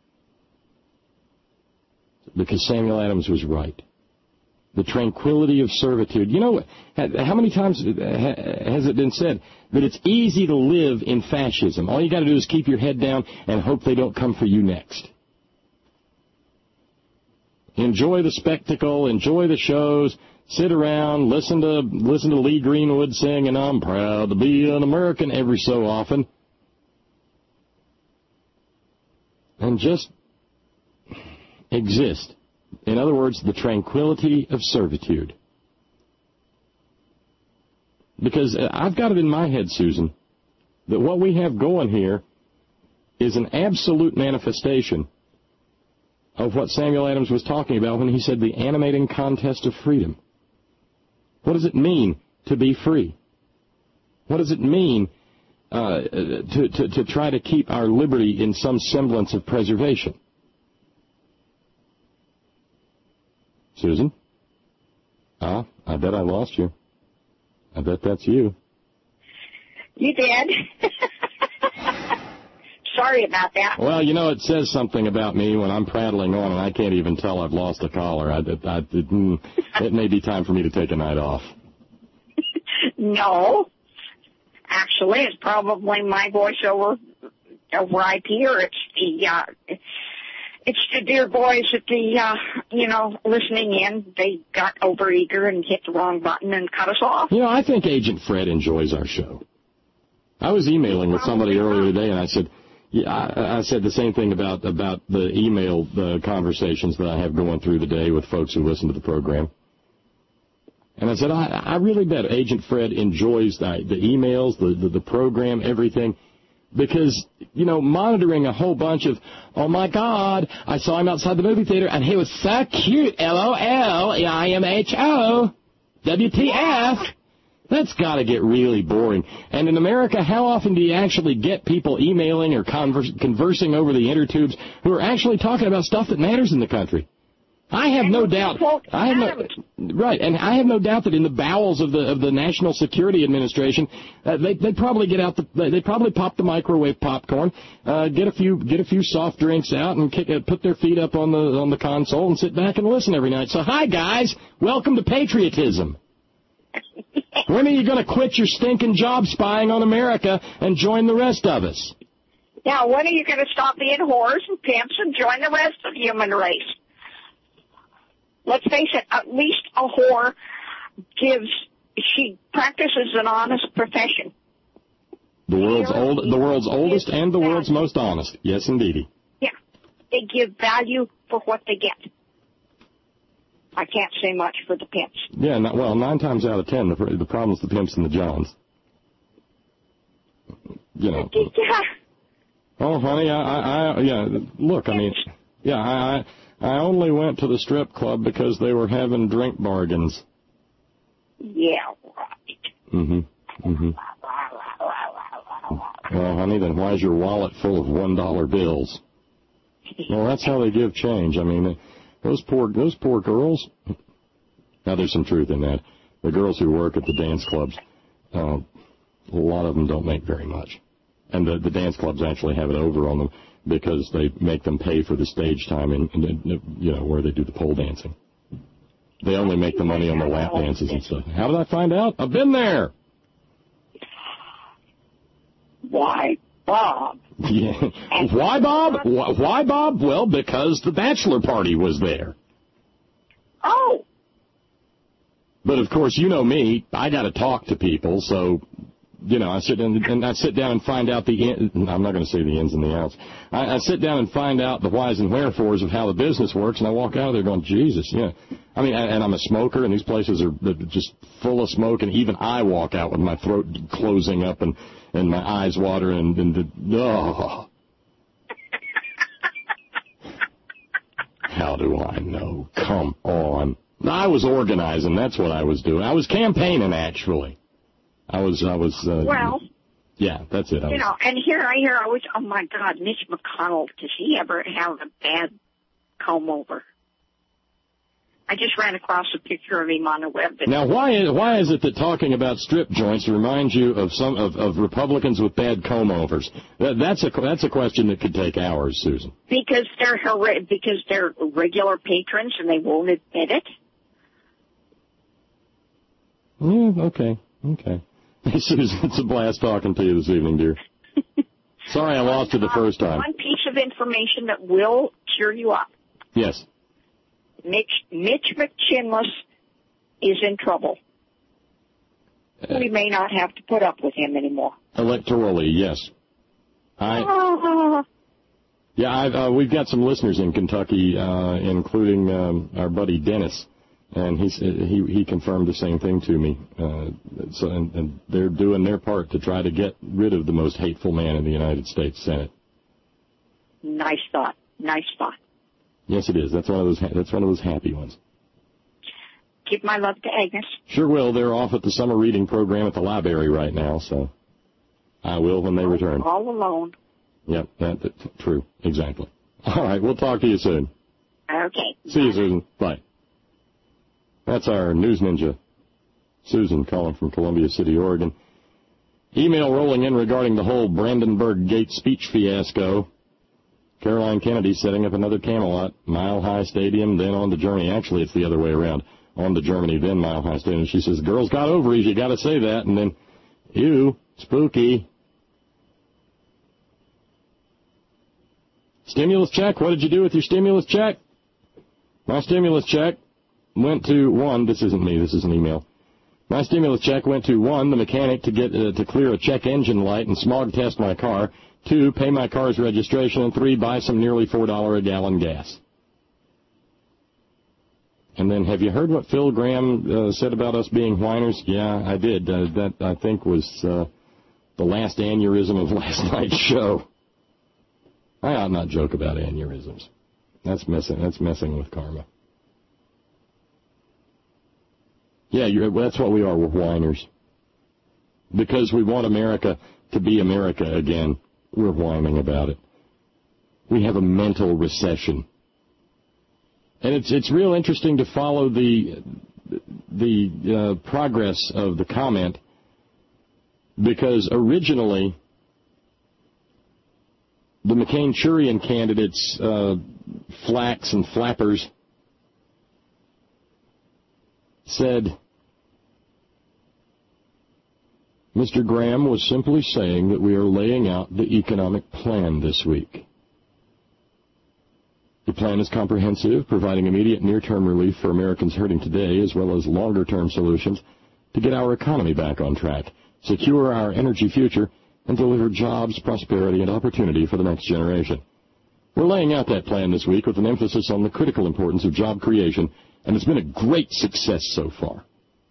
because Samuel Adams was right. The tranquility of servitude. You know, how many times has it been said that it's easy to live in fascism? All you got to do is keep your head down and hope they don't come for you next. Enjoy the spectacle, enjoy the shows, sit around, listen to listen to Lee Greenwood sing, and I'm proud to be an American every so often. And just exist. In other words, the tranquility of servitude. Because I've got it in my head, Susan, that what we have going here is an absolute manifestation of what Samuel Adams was talking about when he said the animating contest of freedom. What does it mean to be free? What does it mean uh, to, to, to try to keep our liberty in some semblance of preservation? Susan? Ah, I bet I lost you. I bet that's you. You did. Sorry about that. Well, you know, it says something about me when I'm prattling on and I can't even tell I've lost a caller. I, I, I, it, it may be time for me to take a night off. No. Actually, it's probably my voice over, over I P, or it's the, uh, it's the dear boys at the, uh, you know, listening in. They got overeager and hit the wrong button and cut us off. You know, I think Agent Fred enjoys our show. I was emailing with somebody earlier today, and I said, yeah, I, I said the same thing about, about the email uh, conversations that I have going through the day with folks who listen to the program. And I said, I, I really bet Agent Fred enjoys the, the emails, the, the, the program, everything, because, you know, monitoring a whole bunch of, oh, my God, I saw him outside the movie theater, and he was so cute, L O L, I M H O, W T F. That's got to get really boring. And in America, how often do you actually get people emailing or converse, conversing over the intertubes who are actually talking about stuff that matters in the country? I have no doubt. I have no, right, and I have no doubt that in the bowels of the of the National Security Administration, uh, they they probably get out the they probably pop the microwave popcorn, uh, get a few get a few soft drinks out, and kick, uh, put their feet up on the on the console and sit back and listen every night. So, hi guys, welcome to patriotism. When are you going to quit your stinking job spying on America and join the rest of us? Now, when are you going to stop being whores and pimps and join the rest of the human race? Let's face it, at least a whore gives, she practices an honest profession. The world's old, the world's oldest and the world's most honest. Yes, indeedy. Yeah. They give value for what they get. I can't say much for the pimps. Yeah, not, well, nine times out of ten, the, the problem's the pimps and the Johns. You know. Yeah. Oh, honey, I, I, I yeah, look, I mean, yeah, I, I, I only went to the strip club because they were having drink bargains. Yeah, right. Mm-hmm, mm-hmm. Well, honey, then why is your wallet full of one dollar bills? Well, that's how they give change. I mean, those poor, those poor girls. Now, there's some truth in that. The girls who work at the dance clubs, uh, a lot of them don't make very much. And the, the dance clubs actually have it over on them because they make them pay for the stage time in, in, you know, where they do the pole dancing. They only make the money on the lap dances and stuff. How did I find out? I've been there. Why, Bob? Yeah. Why, Bob? Why, Bob? Well, because the bachelor party was there. Oh. But, of course, you know me. I got to talk to people, so... You know, I sit in, and I sit down and find out the, in, I'm not going to say the ins and the outs. I, I sit down and find out the whys and wherefores of how the business works, and I walk out of there going, Jesus, yeah. I mean, and, and I'm a smoker, and these places are just full of smoke, and even I walk out with my throat closing up and, and my eyes watering, and, and oh. How do I know? Come on. I was organizing. That's what I was doing. I was campaigning, actually. I was, I was, uh, well, yeah, that's it. I you was, know, and here I hear always, oh my God, Mitch McConnell, does he ever have a bad comb over? I just ran across a picture of him on the web. Now, why is, why is it that talking about strip joints reminds you of some, of, of Republicans with bad comb overs? That, that's a, that's a question that could take hours, Susan. Because they're, because they're regular patrons and they won't admit it? Yeah, okay, okay. Hey, Susan, it's a blast talking to you this evening, dear. Sorry I lost you the first time. One piece of information that will cheer you up. Yes. Mitch, Mitch McChinless is in trouble. Uh, we may not have to put up with him anymore. Electorally, yes. I, uh, yeah, I've, uh, we've got some listeners in Kentucky, uh, including um, our buddy Dennis. And he he he confirmed the same thing to me. Uh, so and, and they're doing their part to try to get rid of the most hateful man in the United States Senate. Nice thought. Nice thought. Yes, it is. That's one of those. That's one of those happy ones. Give my love to Agnes. Sure will. They're off at the summer reading program at the library right now, so I will when they return. All alone. Yep, that, that true. Exactly. All right, we'll talk to you soon. Okay. See you, Susan. Bye. That's our news ninja, Susan, calling from Columbia City, Oregon. Email rolling in regarding the whole Brandenburg Gate speech fiasco. Caroline Kennedy setting up another Camelot, Mile High Stadium, then on to Germany. Actually, it's the other way around. On to Germany, then Mile High Stadium. She says, girls got ovaries, you got to say that. And then, ew, spooky. Stimulus check, what did you do with your stimulus check? My stimulus check went to, one, this isn't me, this is an email. My stimulus check went to, one, the mechanic to get uh, to clear a check engine light and smog test my car, two, pay my car's registration, and three, buy some nearly four dollars a gallon gas. And then, have you heard what Phil Graham uh, said about us being whiners? Yeah, I did. Uh, that, I think, was uh, the last aneurysm of last night's show. I ought not joke about aneurysms. That's messing, that's messing with karma. Yeah, you're, that's what we are. We're whiners. Because we want America to be America again, we're whining about it. We have a mental recession. And it's it's real interesting to follow the the uh, progress of the comment, because originally the McCain-Churian candidates, uh, Flax and Flappers, said Mister Graham was simply saying that we are laying out the economic plan this week. The plan is comprehensive, providing immediate near-term relief for Americans hurting today, as well as longer-term solutions to get our economy back on track, secure our energy future, and deliver jobs, prosperity, and opportunity for the next generation. We're laying out that plan this week with an emphasis on the critical importance of job creation, and it's been a great success so far.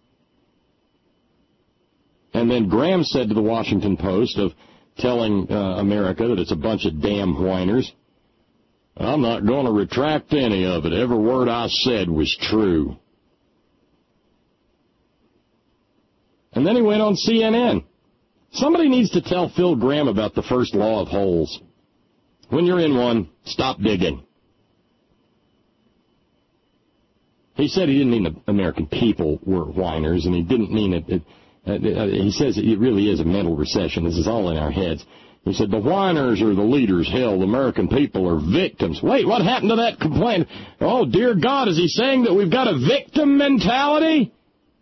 And then Graham said to the Washington Post of telling uh, America that it's a bunch of damn whiners, I'm not going to retract any of it. Every word I said was true. And then he went on C N N. Somebody needs to tell Phil Graham about the first law of holes. When you're in one, stop digging. He said he didn't mean the American people were whiners, and he didn't mean it. it uh, he says it really is a mental recession. This is all in our heads. He said, the whiners are the leaders. Hell, the American people are victims. Wait, what happened to that complaint? Oh, dear God, is he saying that we've got a victim mentality?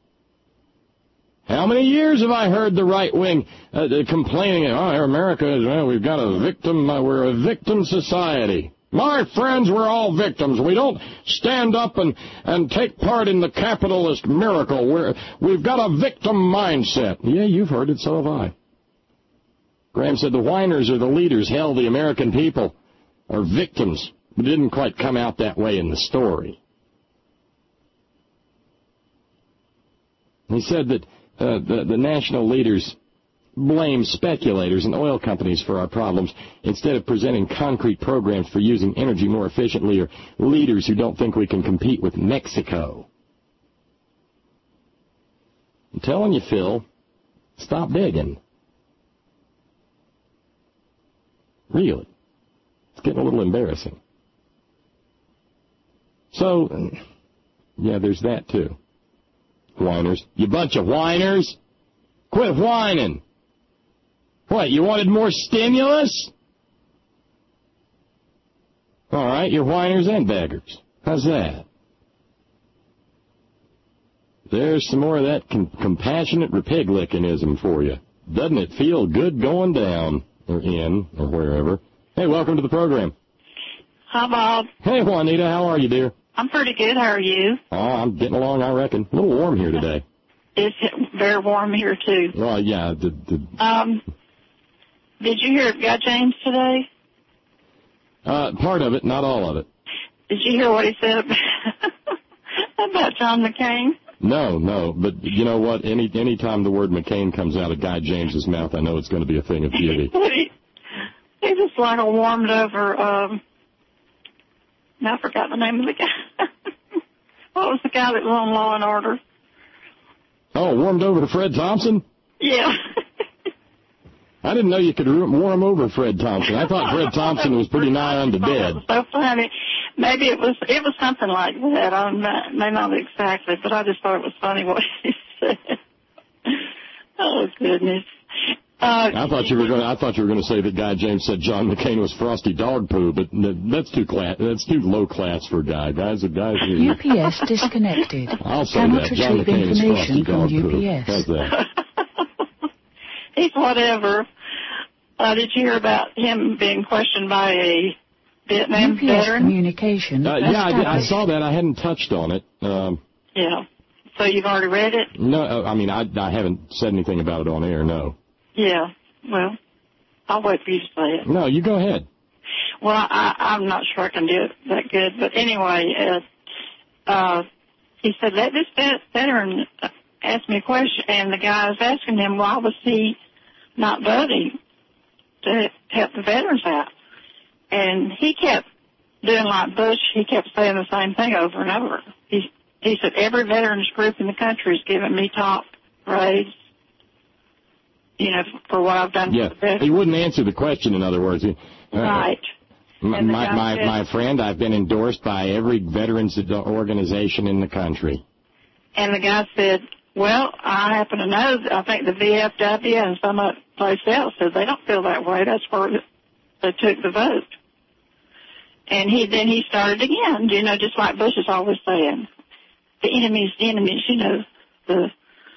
How many years have I heard the right wing uh, complaining, oh, America, well, we've got a victim, uh, we're a victim society. My friends, we're all victims. We don't stand up and, and take part in the capitalist miracle. We're, we've got a victim mindset. Yeah, you've heard it, so have I. Graham said the whiners are the leaders. Hell, the American people are victims. It didn't quite come out that way in the story. He said that uh, the, the national leaders blame speculators and oil companies for our problems instead of presenting concrete programs for using energy more efficiently, or leaders who don't think we can compete with Mexico. I'm telling you, Phil, stop digging. Really. It's getting a little embarrassing. So, yeah, there's that too. Whiners. You bunch of whiners. Quit whining. What, you wanted more stimulus? All right, you're whiners and beggars. How's that? There's some more of that com- compassionate repiglickinism for you. Doesn't it feel good going down? Or in, or wherever. Hey, welcome to the program. Hi, Bob. Hey, Juanita, how are you, dear? I'm pretty good. How are you? Oh, I'm getting along, I reckon. A little warm here today. It's very warm here, too. Oh, yeah. The, the... Um, did you hear Guy James today? Uh, part of it, not all of it. Did you hear what he said About John McCain? No, no. But you know what? Any any time the word McCain comes out of Guy James's mouth, I know it's going to be a thing of beauty. he, he was like a warmed over, um, I forgot the name of the guy. What was the guy that was on Law and Order? Oh, warmed over to Fred Thompson? Yeah. I didn't know you could warm over Fred Thompson. I thought Fred Thompson was pretty nigh unto dead. It was so funny. Maybe it was it was something like that. I may not exactly, but I just thought it was funny what he said. Oh goodness. Uh, I thought you were going. I thought you were going to say that Guy James said John McCain was frosty dog poo, but that's too class. That's too low class for a guy. Guys, are guys. Are, U P S disconnected. I'll say Cannot that John retrieve McCain is frosty information from dog U poo. P S. How's that? He's whatever. Uh, did you hear about him being questioned by a Vietnam U P S veteran? communication. Uh, yeah, I, did, I saw that. I hadn't touched on it. Um, Yeah. So you've already read it? no, uh, I mean, I, I haven't said anything about it on air, no. Yeah. Well, I'll wait for you to say it. No, you go ahead. Well, I, I'm not sure I can do it that good. But anyway, uh, uh, he said, let this vet- veteran ask me a question. And the guy was asking him, why was he not voting to help the veterans out? And he kept doing like Bush. He kept saying the same thing over and over. He, he said, every veterans group in the country is giving me top grades, you know, for what I've done Yeah, for the veterans. he wouldn't answer the question, in other words. He, uh, Right. My, And the my, guy my, said- my friend, I've been endorsed by every veterans organization in the country. And the guy said, well, I happen to know, that I think the V F W and some other place else said they don't feel that way. That's where they took the vote. And he then he started again, you know, just like Bush is always saying, the enemy's enemies, you know, the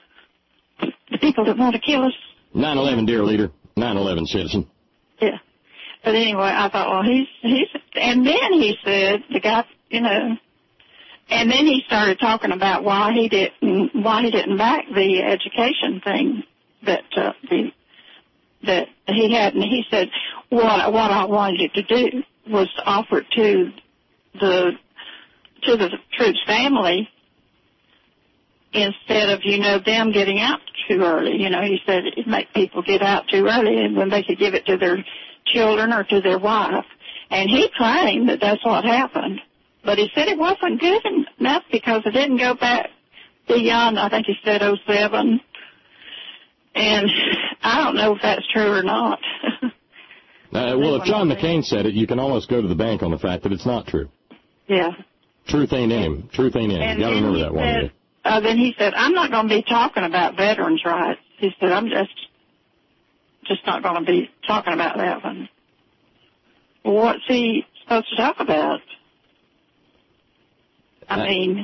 the people that want to kill us. nine eleven, dear leader. nine eleven, citizen. Yeah. But anyway, I thought, well, he's, he's, and then he said, the guy, you know, and then he started talking about why he didn't, why he didn't back the education thing that, uh, the, that he had. And he said, what, what I wanted you to do was to offer it to the, to the troops' family instead of, you know, them getting out too early. You know, he said it'd make people get out too early and when they could give it to their children or to their wife. And he claimed that that's what happened. But he said it wasn't good enough because it didn't go back beyond, I think he said oh seven. And I don't know if that's true or not. Uh, well, if John McCain said it, you can almost go to the bank on the fact that it's not true. Yeah. Truth ain't in him. Truth ain't in him. You got to remember that one said, day. Uh, then he said, I'm not going to be talking about veterans' rights. He said, I'm just just not going to be talking about that one. Well, what's he supposed to talk about? I Uh, mean,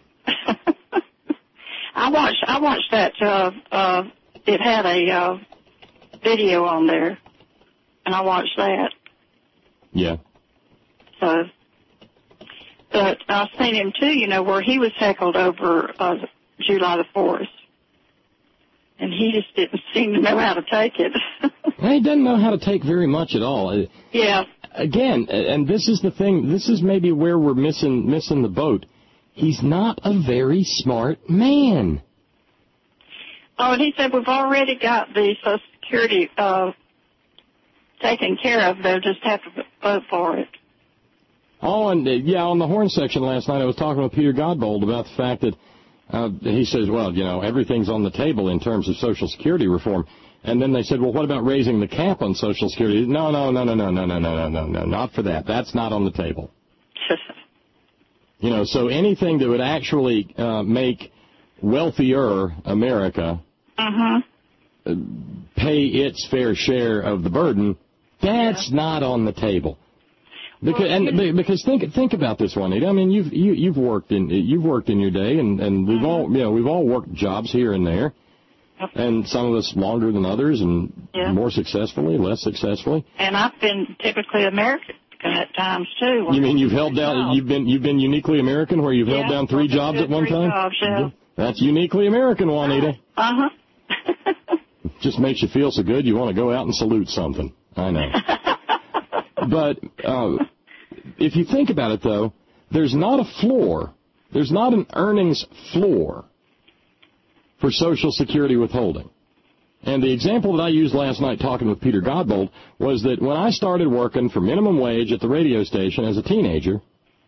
I watched I watched that. Uh, uh, it had a uh, video on there, and I watched that. Yeah. So, but I've seen him too. You know, where he was heckled over uh, July the fourth, and he just didn't seem to know how to take it. He doesn't know how to take very much at all. Yeah. Again, and this is the thing, this is maybe where we're missing missing the boat. He's not a very smart man. Oh, and he said we've already got the Social Security uh, taken care of. They'll just have to vote for it. Oh, and uh, yeah, on the horn section last night, I was talking with Peter Godbold about the fact that uh, he says, well, you know, everything's on the table in terms of Social Security reform. And then they said, well, what about raising the cap on Social Security? No, no, no, no, no, no, no, no, no, no, no, not for that. That's not on the table. You know, so anything that would actually uh, make wealthier America uh-huh. uh, pay its fair share of the burden, that's yeah. not on the table. Because well, and because think think about this, Juanita. I mean, you've you, you've worked in you've worked in your day, and and we've uh-huh. all you know we've all worked jobs here and there. And some of us longer than others, and yeah. more successfully, less successfully. And I've been typically American at times too. You mean you've held down? Jobs. You've been you've been uniquely American, where you've yeah, held down three jobs at one three time. Jobs, yeah. That's uniquely American, Juanita. Uh huh. Just makes you feel so good. You want to go out and salute something. I know. But uh, if you think about it, though, there's not a floor There's not an earnings floor for Social Security withholding. And the example that I used last night talking with Peter Godbold was that when I started working for minimum wage at the radio station as a teenager,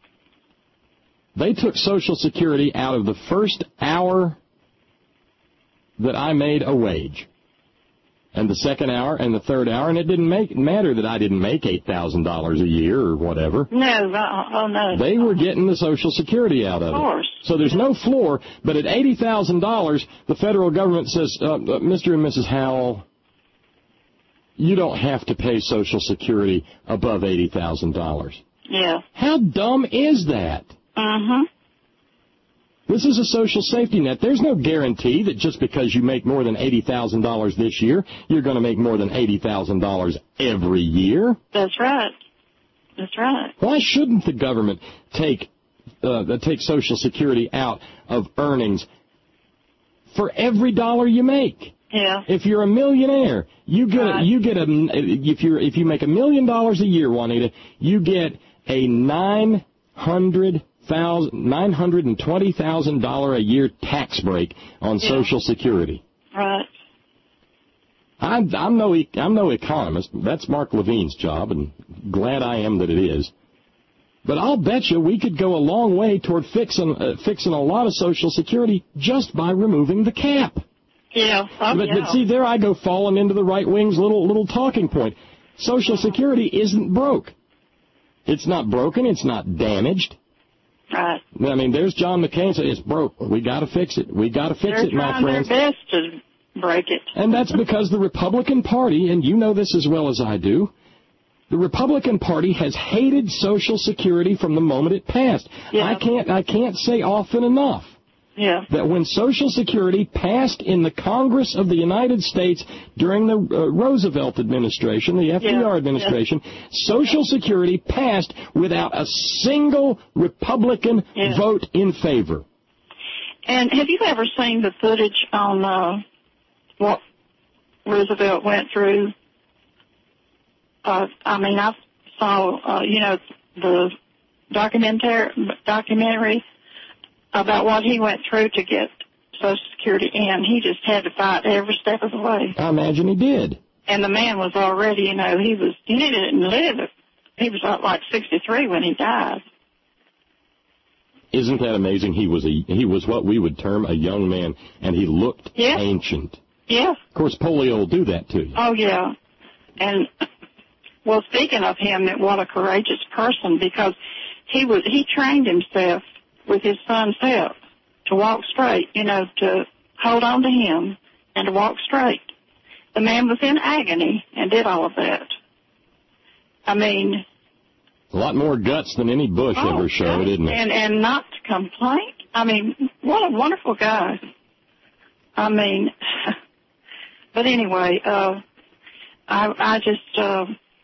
they took Social Security out of the first hour that I made a wage, and the second hour and the third hour, and it didn't make matter that I didn't make eight thousand dollars a year or whatever. No, uh, oh no. They were getting the Social Security out of, of course. it. So there's no floor, but at eighty thousand dollars, the federal government says, uh, uh, Mister and Missus Howell, you don't have to pay Social Security above eighty thousand dollars. Yeah. How dumb is that? Uh-huh. This is a social safety net. There's no guarantee that just because you make more than eighty thousand dollars this year, you're going to make more than eighty thousand dollars every year. That's right. That's right. Why shouldn't the government take uh, take Social Security out of earnings for every dollar you make? Yeah. If you're a millionaire, you get right. a, you get a if you if you make a million dollars a year, Juanita, you get a nine hundred. nine hundred twenty thousand dollars a year tax break on yeah. Social Security. Right. I'm, I'm, no, I'm no economist. That's Mark Levine's job, and glad I am that it is. But I'll bet you we could go a long way toward fixing, uh, fixing a lot of Social Security just by removing the cap. Yeah. Oh, but, yeah. but see, there I go falling into the right wing's little, little talking point. Social Security isn't broke. It's not broken. It's not damaged. Right. I mean, there's John McCain saying it's broke. We got to fix it. We got to fix They're it, my friends. They're trying their best to break it. And that's because the Republican Party, and you know this as well as I do, the Republican Party has hated Social Security from the moment it passed. Yeah. I can't I can't say often enough yeah. that when Social Security passed in the Congress of the United States during the uh, Roosevelt administration, the F D R yeah. administration, yeah. Social Security passed without a single Republican yeah. vote in favor. And have you ever seen the footage on uh, what Roosevelt went through? Uh, I mean, I saw, uh, you know, the documentary, documentary about what he went through to get Social Security in. He just had to fight every step of the way. I imagine he did. And the man was already, you know, he was, he didn't live. He was like sixty-three when he died. Isn't that amazing? He was a he was what we would term a young man, and he looked yeah. ancient. Yeah. Of course, polio will do that to you. Oh, yeah. And, well, speaking of him, what a courageous person, because he was he trained himself with his son's help to walk straight, you know, to hold on to him and to walk straight. The man was in agony and did all of that. I mean... A lot more guts than any Bush oh, ever showed, yeah. isn't it? And, and not to complain. I mean, what a wonderful guy. I mean, but anyway, uh, I, I just... Uh,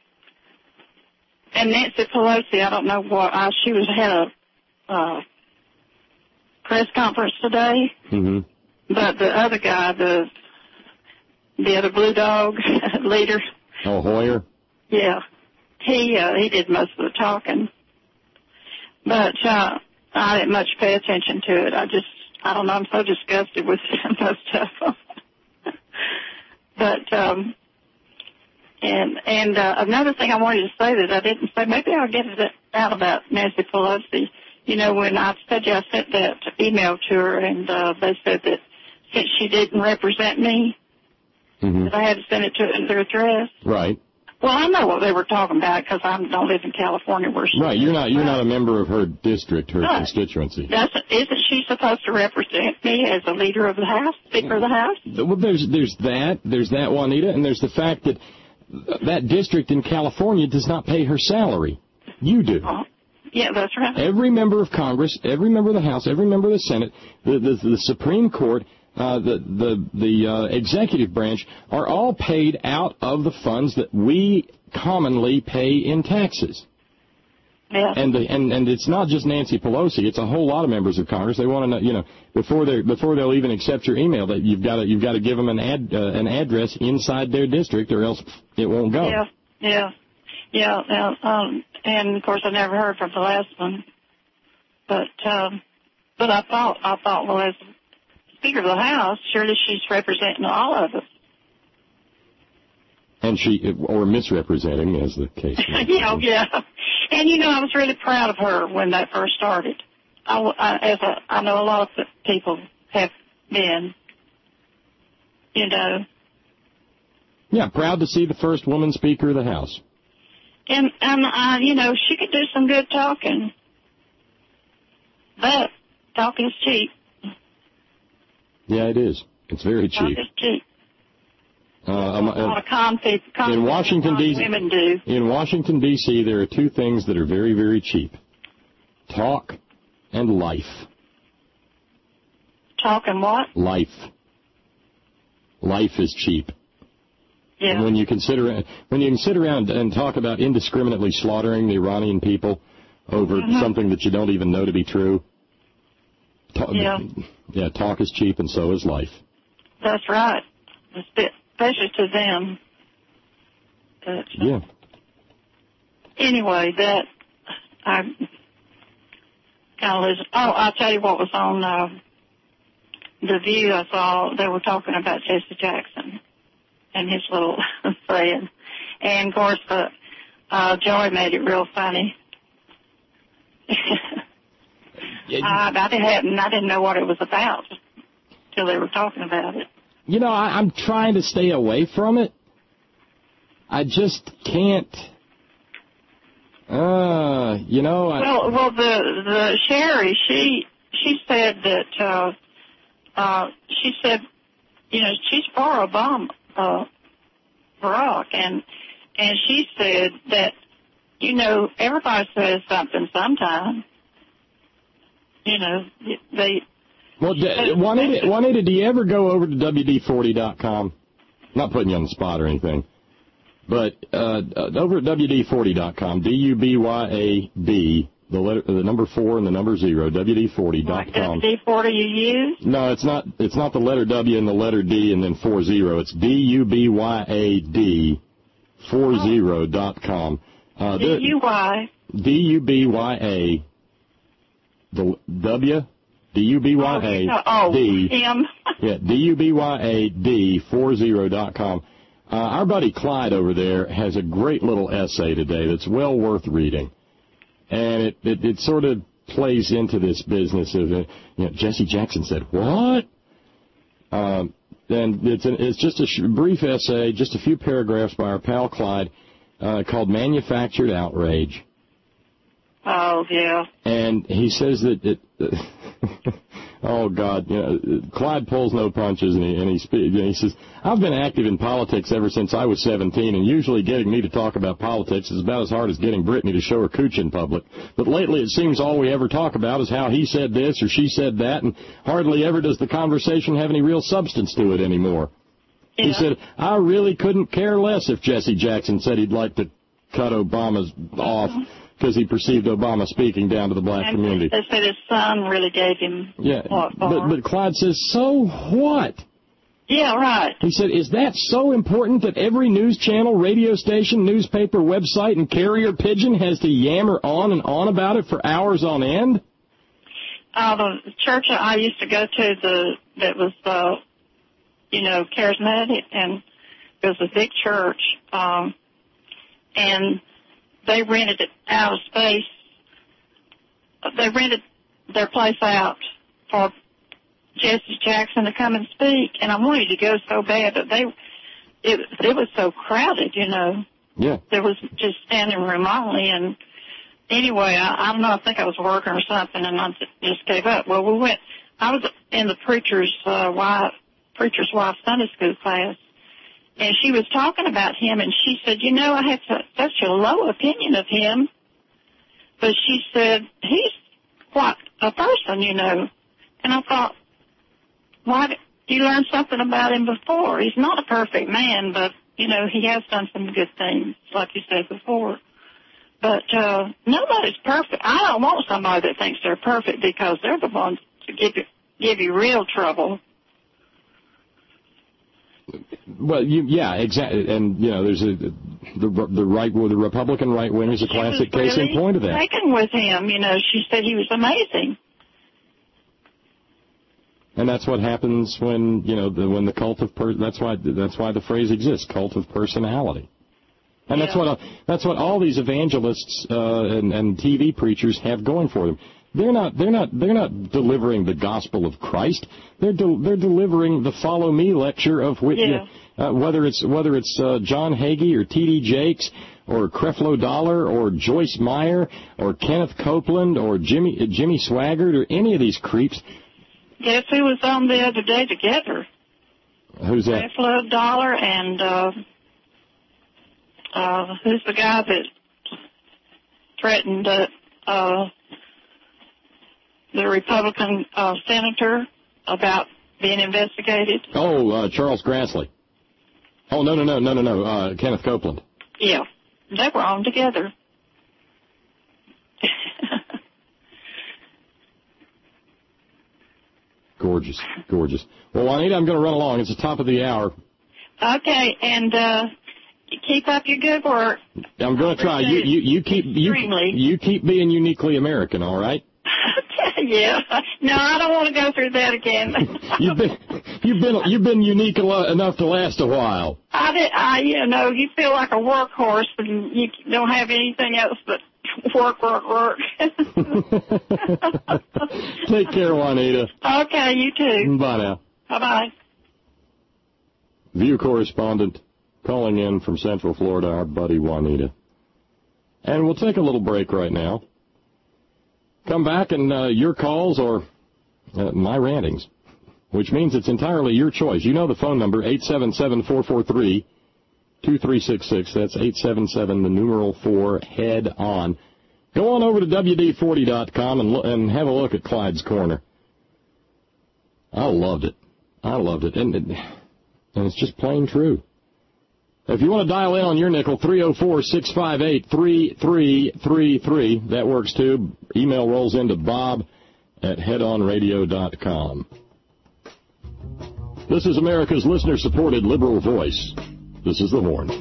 and Nancy Pelosi, I don't know what... I, she was had a... Uh, press conference today, mm-hmm. but the other guy, the the other Blue Dog leader, oh Hoyer, yeah, he uh, he did most of the talking, but uh, I didn't much pay attention to it. I just I don't know, I'm so disgusted with most of them. But um, and and uh, another thing I wanted to say that I didn't say, maybe I'll get it out about Nancy Pelosi. You know, when I said you, I sent that email to her, and uh, they said that since she didn't represent me, mm-hmm. that I had to send it to their address. Right. Well, I know what they were talking about because I don't live in California where she Right, you're not you're not a member of her district, her right. constituency. That's, isn't she supposed to represent me as a leader of the House, Speaker of the House? Well, there's there's that, there's that, Juanita, and there's the fact that that district in California does not pay her salary. You do. Oh. Yeah, that's right. Every member of Congress, every member of the House, every member of the Senate, the, the, the Supreme Court, uh, the the, the uh, executive branch are all paid out of the funds that we commonly pay in taxes. Yeah. And the, and and it's not just Nancy Pelosi; it's a whole lot of members of Congress. They want to know, you know, before they before they'll even accept your email, that you've got to you've got to give them an ad uh, an address inside their district, or else it won't go. Yeah, yeah, yeah. Uh, um, and of course, I never heard from the last one, but um, But I thought, I thought, well, as Speaker of the House, surely she's representing all of us. And she, or misrepresenting, as the case may be. yeah, yeah. And, you know, I was really proud of her when that first started. I, I, as a, I know a lot of people have been, you know. Yeah, proud to see the first woman Speaker of the House. And, and uh, you know, she could do some good talking. But talking is cheap. Yeah, it is. It's very cheap. Talk is cheap. Uh, um, a lot of con people, con in Washington, D C, women do. In Washington, D C, there are two things that are very, very cheap. Talk and life. Talk and what? Life. Life is cheap. Yeah. And when you consider when you can sit around and talk about indiscriminately slaughtering the Iranian people over mm-hmm. something that you don't even know to be true, talk, yeah. yeah, talk is cheap and so is life. That's right. Especially to them. But, yeah. Anyway, that I kind of listen. Oh, I'll tell you what was on uh, The View. I saw they were talking about Jesse Jackson and his little friend. And, of course, uh, uh, Joey made it real funny. yeah, I, I, didn't, I didn't know what it was about until they were talking about it. You know, I, I'm trying to stay away from it. I just can't. Uh, you know. I, well, well, the the Sherry, she she said that uh, uh, she said, you know, she's for Obama, uh, Barack, and and she said that, you know, everybody says something sometime. You know, they. Well, Juanita, Juanita, do you ever go over to W D forty dot com? Not putting you on the spot or anything, but uh, over at W D forty dot com, D U B Y A B, the letter, the number four and the number zero, W D forty dot com. W D forty you use? No, it's not. It's not the letter W and the letter D and then four zero. It's D U B Y A D four zero dot com. Uh, D U Y. D U B Y A. The W. D U B Y A D. Oh, him. Yeah, D U B Y A D forty dot com. Uh, our buddy Clyde over there has a great little essay today that's well worth reading. And it, it, it sort of plays into this business of, uh, you know, Jesse Jackson said, what? Um, and it's, an, it's just a sh- brief essay, just a few paragraphs by our pal Clyde, uh, called Manufactured Outrage. Oh, yeah. And he says that it, oh, God, you know, Clyde pulls no punches, and he, and he, spe- he says, I've been active in politics ever since I was seventeen, and usually getting me to talk about politics is about as hard as getting Brittany to show her cooch in public. But lately it seems all we ever talk about is how he said this or she said that, and hardly ever does the conversation have any real substance to it anymore. Yeah. He said, I really couldn't care less if Jesse Jackson said he'd like to cut Obama's off. Because he perceived Obama speaking down to the black and community. They said his son really gave him yeah, what for. But, but Clyde says, so what? Yeah, right. He said, is that so important that every news channel, radio station, newspaper, website, and carrier pigeon has to yammer on and on about it for hours on end? Uh, the church I used to go to, the that was, uh, you know, charismatic, and it was a big church, um, and they rented it out of space. They rented their place out for Jesse Jackson to come and speak, and I wanted to go so bad, but they, it, it was so crowded, you know. Yeah. There was just standing room only, and anyway, I, I don't know, I think I was working or something, and I just gave up. Well, we went, I was in the preacher's uh, wife, preacher's wife Sunday school class, and she was talking about him, and she said, you know, I have such a low opinion of him. But she said, he's quite a person, you know. And I thought, why did you learn something about him before? He's not a perfect man, but, you know, he has done some good things, like you said before. But uh, nobody's perfect. I don't want somebody that thinks they're perfect because they're the ones to give you, give you real trouble. Well, you, yeah, exactly, and you know, there's a the the right, well, the Republican right wing is a classic case in point of that. Taken with him, you know, she said he was amazing. And that's what happens when, you know, the, when the cult of per- that's why that's why the phrase exists, cult of personality. And yeah. that's what uh, that's what all these evangelists uh, and, and T V preachers have going for them. They're not they're not they're not delivering the gospel of Christ. They're de- they're delivering the follow me lecture of which, yeah. uh, whether it's whether it's uh, John Hagee or T D Jakes or Creflo Dollar or Joyce Meyer or Kenneth Copeland or Jimmy uh, Jimmy Swaggart or any of these creeps. Guess who was on the other day together? Who's that? Creflo Dollar and uh, uh, who's the guy that threatened uh, uh, the Republican uh, senator about being investigated? Oh, uh, Charles Grassley. Oh, no, no, no, no, no, no, uh, Kenneth Copeland. Yeah, they were on together. Gorgeous, gorgeous. Well, Juanita, I'm going to run along. It's the top of the hour. Okay, and uh, keep up your good work. I'm going to try. You, you, you keep you, you keep being uniquely American, all right? Yeah. No, I don't want to go through that again. you've been you've been you've been unique enough to last a while. I did. I you know you feel like a workhorse and you don't have anything else but work, work, work. Take care, Juanita. Okay, you too. Bye now. Bye-bye. View correspondent calling in from Central Florida, our buddy Juanita. And we'll take a little break right now. Come back and uh, your calls or uh, my rantings, which means it's entirely your choice. You know the phone number, eight seven seven, four four three, two three six six. That's eight seven seven, the numeral four, head on. Go on over to W D forty dot com and, lo- and have a look at Clyde's Corner. I loved it. I loved it. And, it, and it's just plain true. If you want to dial in on your nickel, three oh four, six five eight, three three three three. That works, too. Email rolls into bob at head on radio dot com. This is America's listener-supported liberal voice. This is The Horn.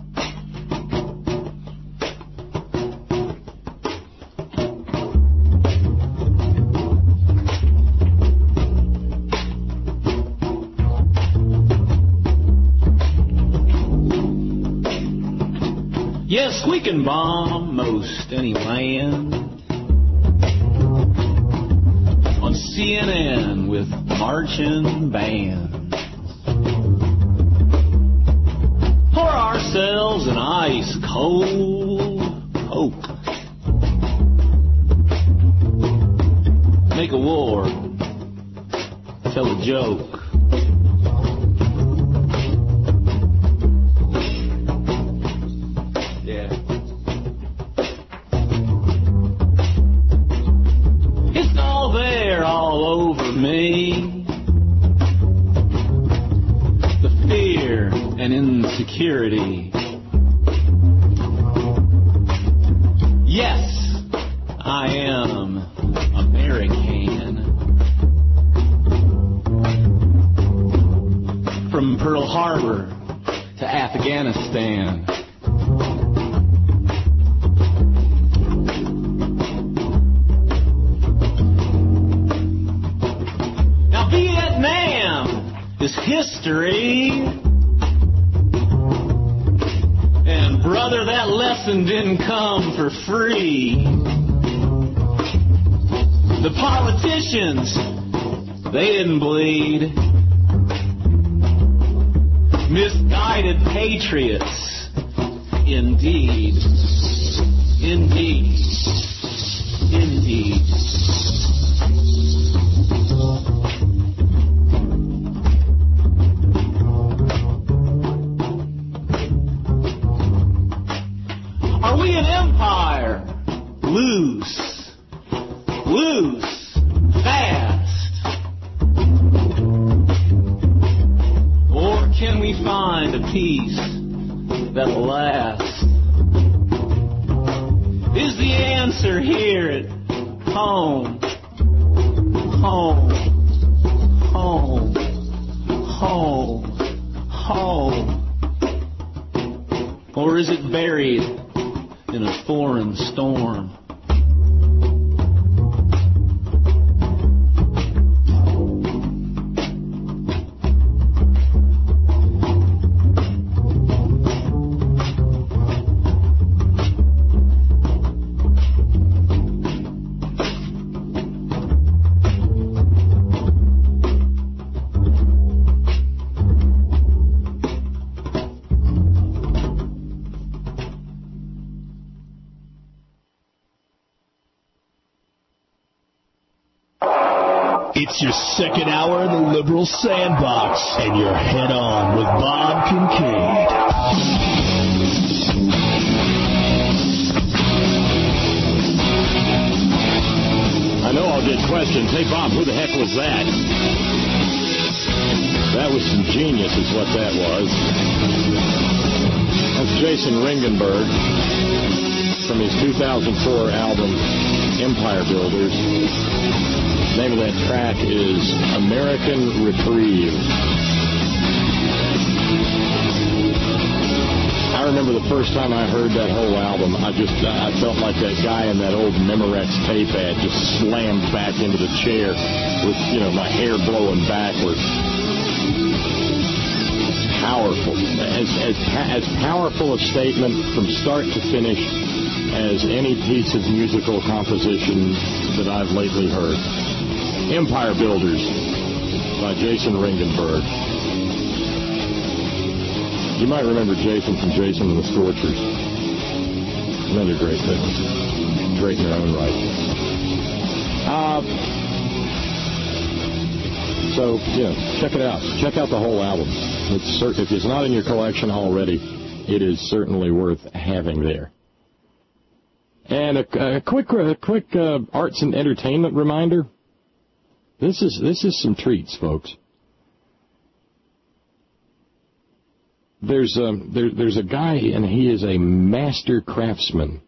Yes, we can bomb most any land on C N N with marching bands. Pour ourselves an ice cold Coke. Make a war. Tell a joke. Me, the fear and insecurity. Yes, I am American. From Pearl Harbor to Afghanistan. Is history. And brother, that lesson didn't come for free. The politicians, they didn't bleed. Misguided patriots, indeed. Indeed. Indeed. Are we an empire? Loose. Loose. Fast. Or can we find a peace that'll last? Is the answer here at home? Home. Home. Home. Home. Or is it buried in a foreign storm? It's your second hour in the liberal sandbox, and you're head on with Bob Kincaid. I know I'll get questions. Hey, Bob, who the heck was that? That was some genius is what that was. That's Jason Ringenberg from his two thousand four album, Empire Builders. The name of that track is American Reprieve. I remember the first time I heard that whole album, I just, I felt like that guy in that old Memorex tape ad just slammed back into the chair with, you know, my hair blowing backwards. Powerful. As, as, as powerful a statement from start to finish as any piece of musical composition that I've lately heard. Empire Builders by Jason Ringenberg. You might remember Jason from Jason and the Scorchers. Another great thing. Great in their own right. Uh, so, yeah, check it out. Check out the whole album. It's cert- if it's not in your collection already, it is certainly worth having there. And a, a quick, a quick uh, arts and entertainment reminder. This is this is some treats, folks. There's a, there, there's a guy, and he is a master craftsman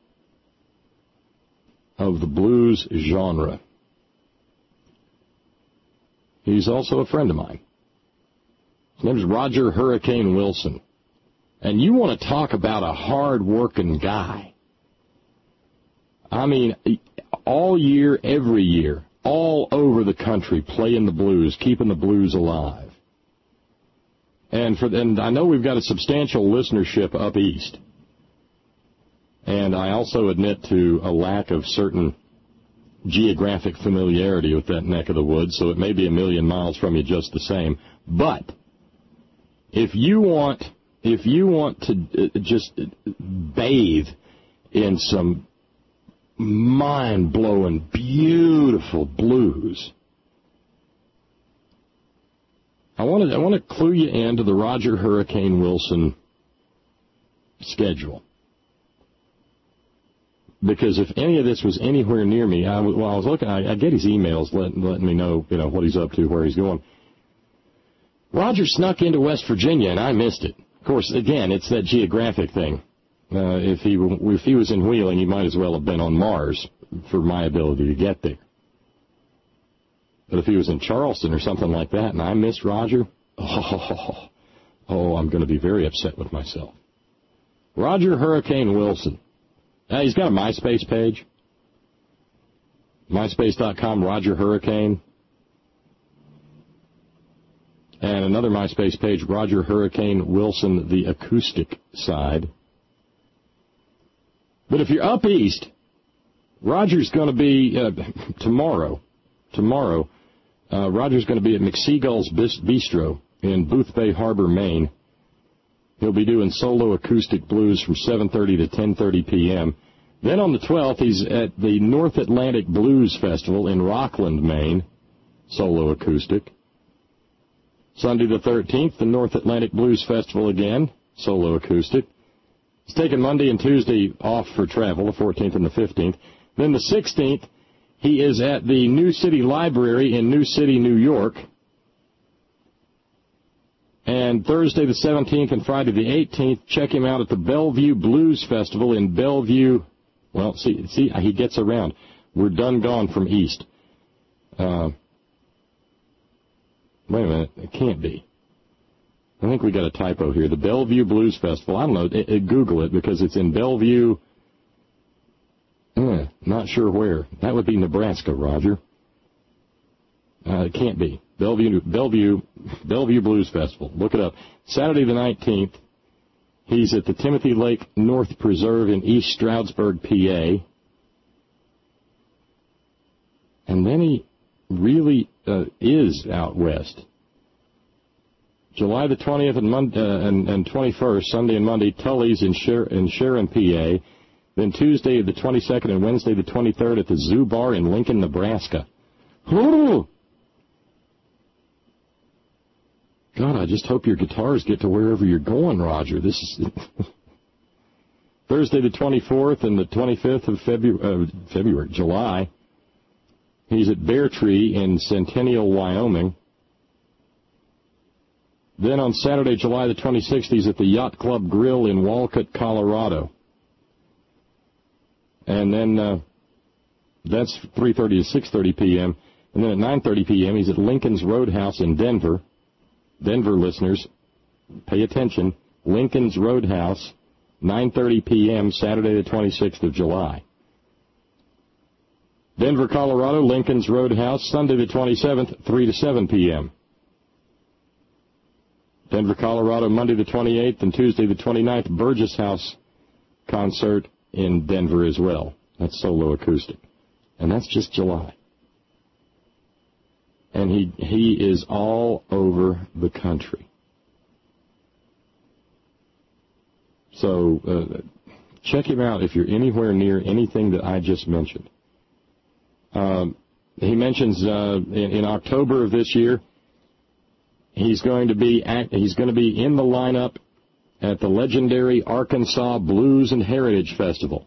of the blues genre. He's also a friend of mine. His name is Roger Hurricane Wilson. And you want to talk about a hard-working guy. I mean, all year, every year, all over the country, playing the blues, keeping the blues alive. And for and I know we've got a substantial listenership up east. And I also admit to a lack of certain geographic familiarity with that neck of the woods, so it may be a million miles from you just the same. But if you want, if you want to just bathe in some mind-blowing, beautiful blues, I want to I want to clue you into the Roger Hurricane Wilson schedule. Because if any of this was anywhere near me, I, while I was looking, I, I get his emails letting, letting me know, you know, what he's up to, where he's going. Roger snuck into West Virginia, and I missed it. Of course, again, it's that geographic thing. Uh, if he if he was in Wheeling, he might as well have been on Mars for my ability to get there. But if he was in Charleston or something like that, and I missed Roger, oh, oh I'm going to be very upset with myself. Roger Hurricane Wilson. Uh, he's got a MySpace page. MySpace dot com, Roger Hurricane. And another MySpace page, Roger Hurricane Wilson, the acoustic side. But if you're up east, Roger's going to be, uh, tomorrow, tomorrow, uh, Roger's going to be at McSeagull's Bistro in Booth Bay Harbor, Maine. He'll be doing solo acoustic blues from seven thirty to ten thirty p.m. Then on the twelfth, he's at the North Atlantic Blues Festival in Rockland, Maine, solo acoustic. Sunday the thirteenth, the North Atlantic Blues Festival again, solo acoustic. He's taking Monday and Tuesday off for travel, the fourteenth and the fifteenth. Then the sixteenth, he is at the New City Library in New City, New York. And Thursday the seventeenth and Friday the eighteenth, check him out at the Bellevue Blues Festival in Bellevue. Well, see, see, he gets around. We're done gone from east. Uh, wait a minute, it can't be. I think we got a typo here. The Bellevue Blues Festival. I don't know. It, it, Google it because it's in Bellevue. Eh, not sure where. That would be Nebraska, Roger. Uh, it can't be. Bellevue, Bellevue, Bellevue Blues Festival. Look it up. Saturday the nineteenth, he's at the Timothy Lake North Preserve in East Stroudsburg, P A. And then he really uh, is out west. July the twentieth and, Monday, uh, and, and twenty-first, Sunday and Monday, Tully's in, Sher- in Sharon, P A. Then Tuesday the twenty-second and Wednesday the twenty-third at the Zoo Bar in Lincoln, Nebraska. Ooh! God, I just hope your guitars get to wherever you're going, Roger. This is Thursday the twenty-fourth and the twenty-fifth of February, uh, February, July. He's at Bear Tree in Centennial, Wyoming. Then on Saturday, July the twenty-sixth, he's at the Yacht Club Grill in Walcott, Colorado. And then uh, that's three thirty to six thirty p.m. And then at nine thirty p.m., he's at Lincoln's Roadhouse in Denver. Denver listeners, pay attention. Lincoln's Roadhouse, nine thirty p.m., Saturday the twenty-sixth of July. Denver, Colorado, Lincoln's Roadhouse, Sunday the twenty-seventh, three to seven p.m. Denver, Colorado, Monday the twenty-eighth and Tuesday the twenty-ninth, Burgess House concert in Denver as well. That's solo acoustic. And that's just July. And he he is all over the country. So uh, check him out if you're anywhere near anything that I just mentioned. Um, he mentions uh, in, in October of this year, he's going to be act, he's going to be in the lineup at the legendary Arkansas Blues and Heritage Festival.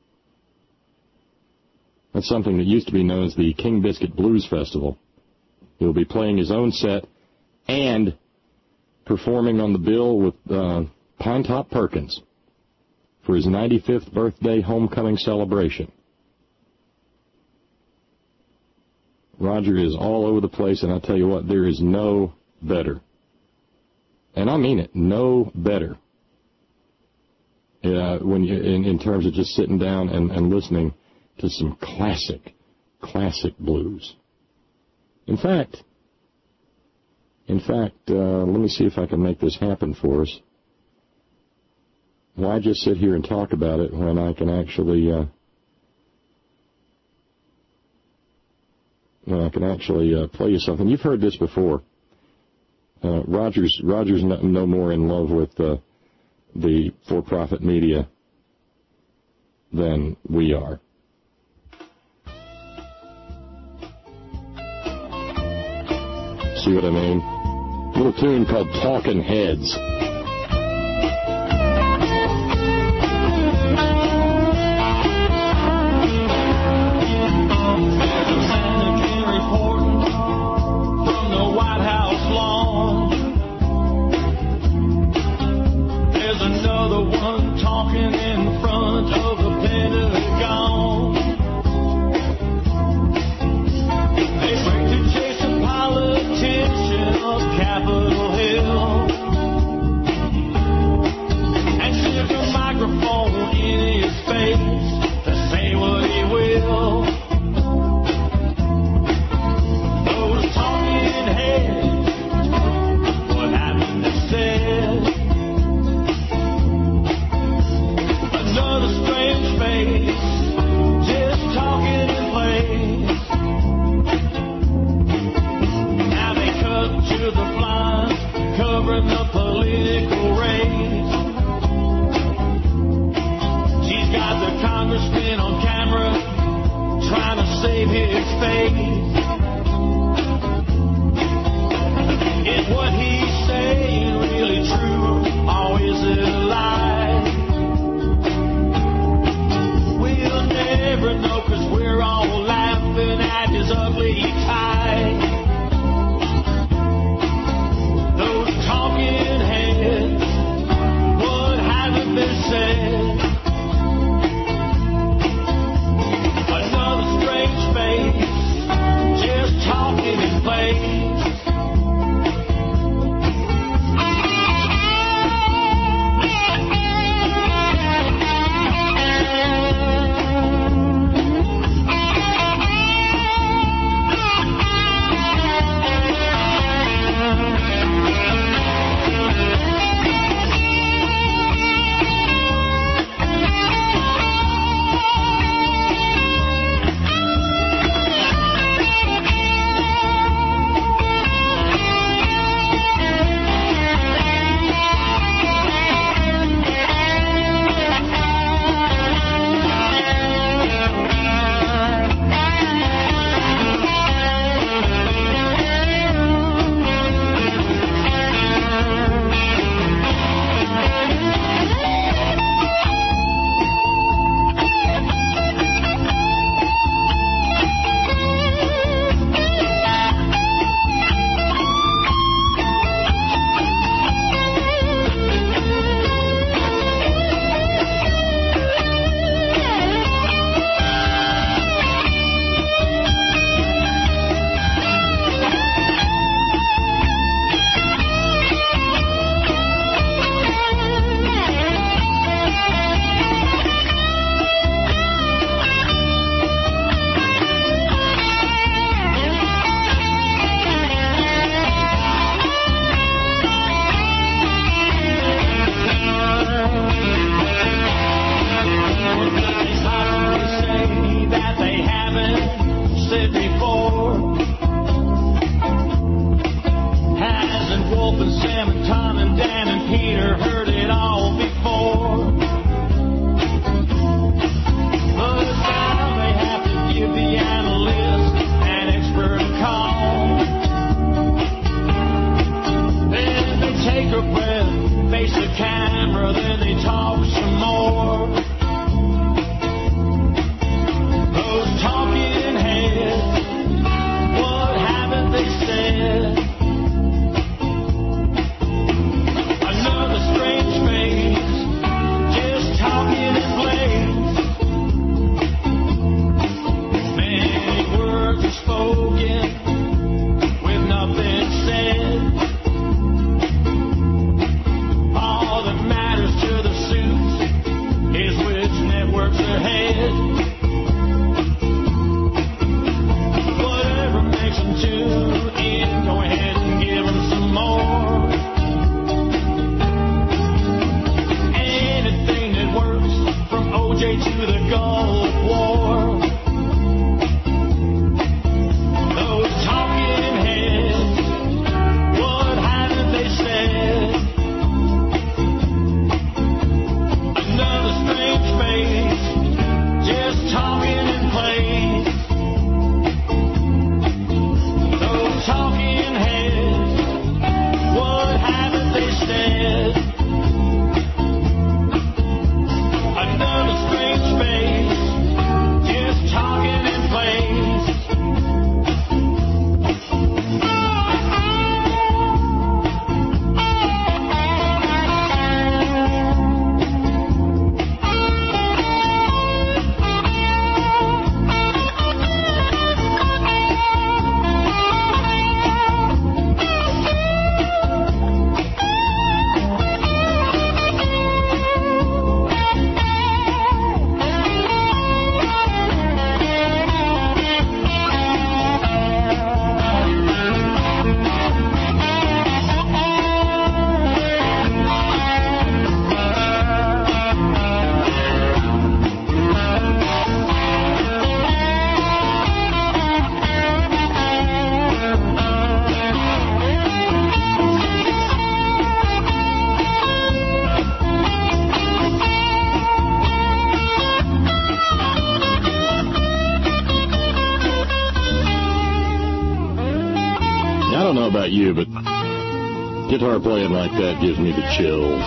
That's something that used to be known as the King Biscuit Blues Festival. He'll be playing his own set and performing on the bill with uh, Pinetop Perkins for his ninety-fifth birthday homecoming celebration. Roger is all over the place, and I'll tell you what, there is no better. And I mean it, no better. Uh, when you, in, in terms of just sitting down and, and listening to some classic, classic blues. In fact, in fact, uh, let me see if I can make this happen for us. Why just sit here and talk about it when I can actually, uh, when I can actually uh, play you something? You've heard this before. Uh, Roger's Roger's no, no more in love with uh, the for-profit media than we are. See what I mean? A little tune called Talkin' Heads. Capitol Hill. Sam and Peter heard it all before. But now they have to give the analyst an expert call. Then they take a breath, face the camera, then they talk some more. Those talking heads, what haven't they said? Another strange face, just talking in place. Many words are spoken with nothing said. All that matters to the suits is which networks are ahead. Whatever makes them tune in, go ahead and give them some more. Anything that works, from O J to the Gulf War. Those talking heads, what haven't they said? Another strange face, just talking in place. Those talking heads, what haven't they said? Another strange face, just talking in place. I don't know about you, but guitar playing like that gives me the chills.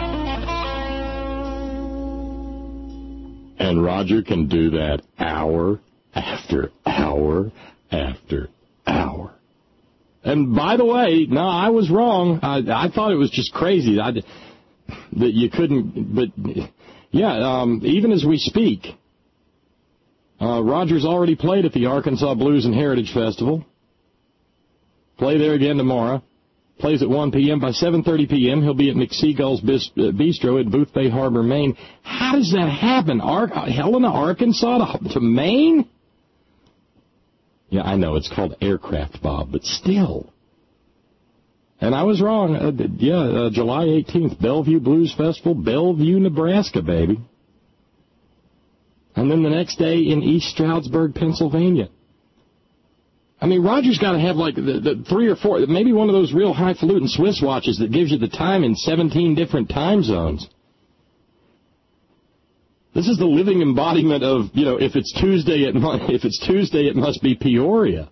And Roger can do that hour after hour after hour. And by the way, no, I was wrong. I, I thought it was just crazy I, that you couldn't. But yeah, um, even as we speak, uh, Roger's already played at the Arkansas Blues and Heritage Festival. Play there again tomorrow. Plays at one p.m. By seven thirty p.m., he'll be at McSeagull's Bistro in Boothbay Harbor, Maine. How does that happen? Ar- Helena, Arkansas to, to Maine? Yeah, I know. It's called Aircraft, Bob, but still. And I was wrong. Uh, yeah, uh, July eighteenth, Bellevue Blues Festival, Bellevue, Nebraska, baby. And then the next day in East Stroudsburg, Pennsylvania. I mean, Roger's got to have like the, the three or four, maybe one of those real highfalutin Swiss watches that gives you the time in seventeen different time zones. This is the living embodiment of, you know, if it's Tuesday, it mu- if it's Tuesday, it must be Peoria.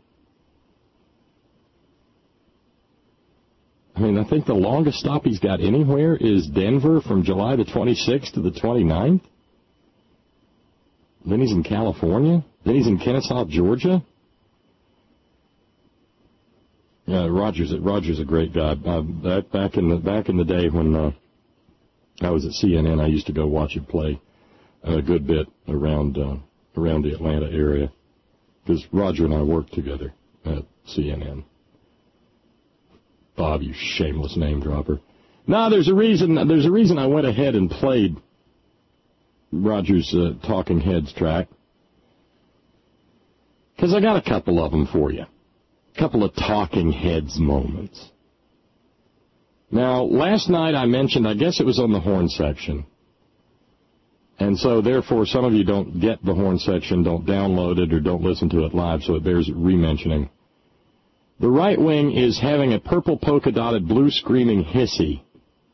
I mean, I think the longest stop he's got anywhere is Denver from July the twenty-sixth to the twenty-ninth. Then he's in California. Then he's in Kennesaw, Georgia. Yeah, Roger's Roger's a great guy. Uh, back back in the back in the day when uh, I was at C N N, I used to go watch him play a good bit around uh, around the Atlanta area because Roger and I worked together at C N N. Bob, you shameless name dropper. No, there's a reason. There's a reason I went ahead and played Roger's uh, Talking Heads track because I got a couple of them for you. Couple of Talking Heads moments. Now, last night I mentioned, I guess it was on the horn section. And so, therefore, some of you don't get the horn section, don't download it, or don't listen to it live, so it bears re-mentioning. The right wing is having a purple polka-dotted blue screaming hissy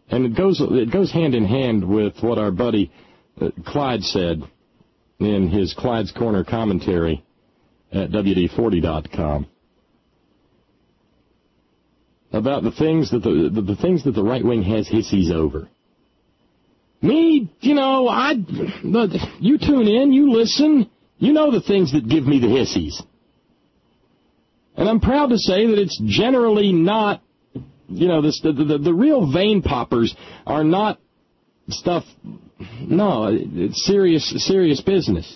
And it goes it goes hand in hand with what our buddy uh, Clyde said in his Clyde's Corner commentary at W D forty dot com about the things that the, the, the things that the right wing has hissies over. Me, you know, I you tune in, you listen, you know the things that give me the hissies. And I'm proud to say that it's generally not, you know, this, the, the, the real vein poppers are not stuff, no, it's serious, serious business.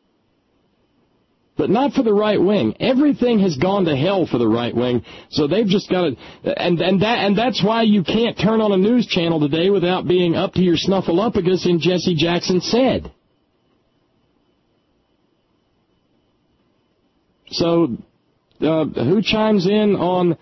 But not for the right wing. Everything has gone to hell for the right wing, so they've just got to, and, and, that, and that's why you can't turn on a news channel today without being up to your snuffleupagus in Jesse Jackson said. So, uh, who chimes in on...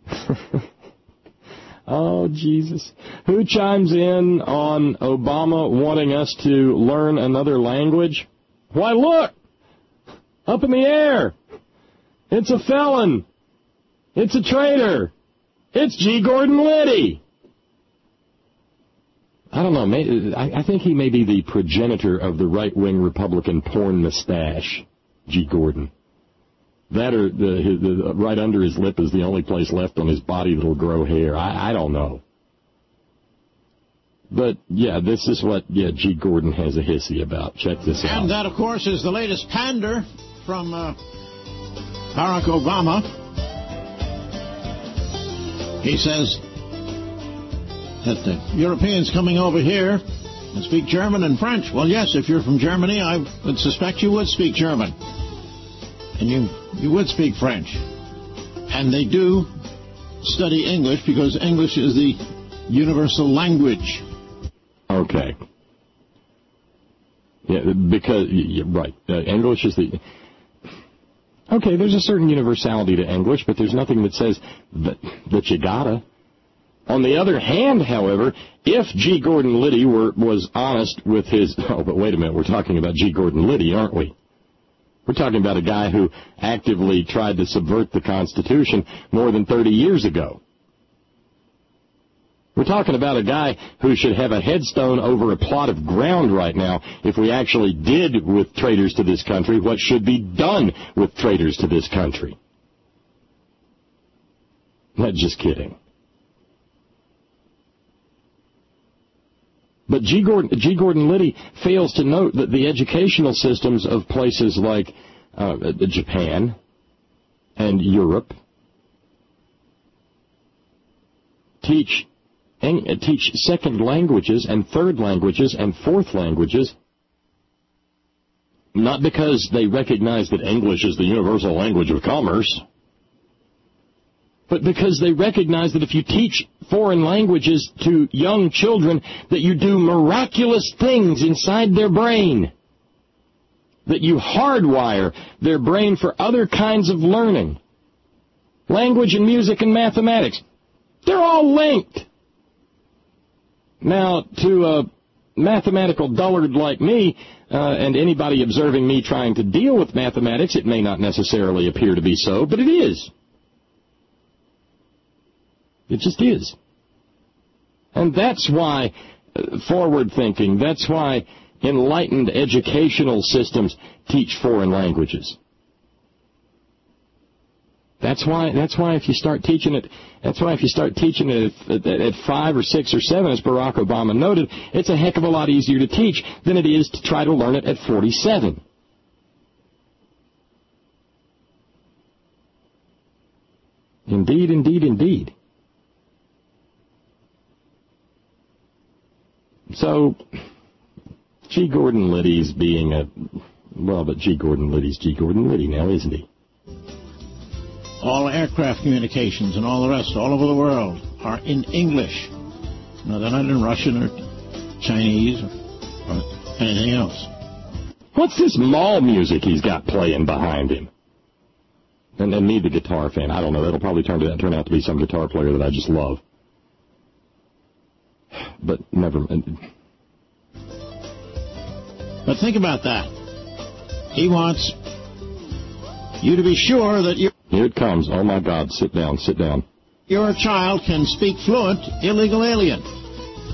Oh, Jesus. Who chimes in on Obama wanting us to learn another language? Why, look! Up in the air! It's a felon! It's a traitor! It's G. Gordon Liddy! I don't know. May, I, I think he may be the progenitor of the right-wing Republican porn mustache, G. Gordon. That or the, his, the right under his lip is the only place left on his body that'll grow hair. I, I don't know. But, yeah, this is what, yeah, G. Gordon has a hissy about. Check this out. And that, of course, is the latest pander from uh, Barack Obama. He says that the Europeans coming over here and speak German and French. Well, yes, if you're from Germany, I would suspect you would speak German. And you, you would speak French. And they do study English because English is the universal language. Okay. Yeah, because, yeah, right. Uh, English is the... Okay, there's a certain universality to English, but there's nothing that says that, that you gotta. On the other hand, however, if G. Gordon Liddy were, was honest with his... Oh, but wait a minute, we're talking about G. Gordon Liddy, aren't we? We're talking about a guy who actively tried to subvert the Constitution more than thirty years ago. We're talking about a guy who should have a headstone over a plot of ground right now if we actually did with traitors to this country what should be done with traitors to this country. Not just kidding. But G. Gordon, G. Gordon Liddy fails to note that the educational systems of places like uh, Japan and Europe teach teach second languages and third languages and fourth languages, not because they recognize that English is the universal language of commerce, but because they recognize that if you teach foreign languages to young children, that you do miraculous things inside their brain, that you hardwire their brain for other kinds of learning. Language and music and mathematics, they're all linked. Now, to a mathematical dullard like me, uh, and anybody observing me trying to deal with mathematics, it may not necessarily appear to be so, but it is. It just is. And that's why uh, forward-thinking, that's why enlightened educational systems teach foreign languages. That's why, that's why if you start teaching it, that's why if you start teaching it at, at, at five or six or seven, as Barack Obama noted, it's a heck of a lot easier to teach than it is to try to learn it at forty-seven. Indeed, indeed, indeed. So, G. Gordon Liddy's being a, well, but G. Gordon Liddy's G. Gordon Liddy now, isn't he? All aircraft communications and all the rest, all over the world, are in English. No, they're not in Russian or Chinese or, or anything else. What's this mall music he's got playing behind him? And, and me, the guitar fan. I don't know. That'll probably turn, to, turn out to be some guitar player that I just love. But never mind. But think about that. He wants you to be sure that you... Here it comes. Oh, my God. Sit down. Sit down. Your child can speak fluent illegal alien.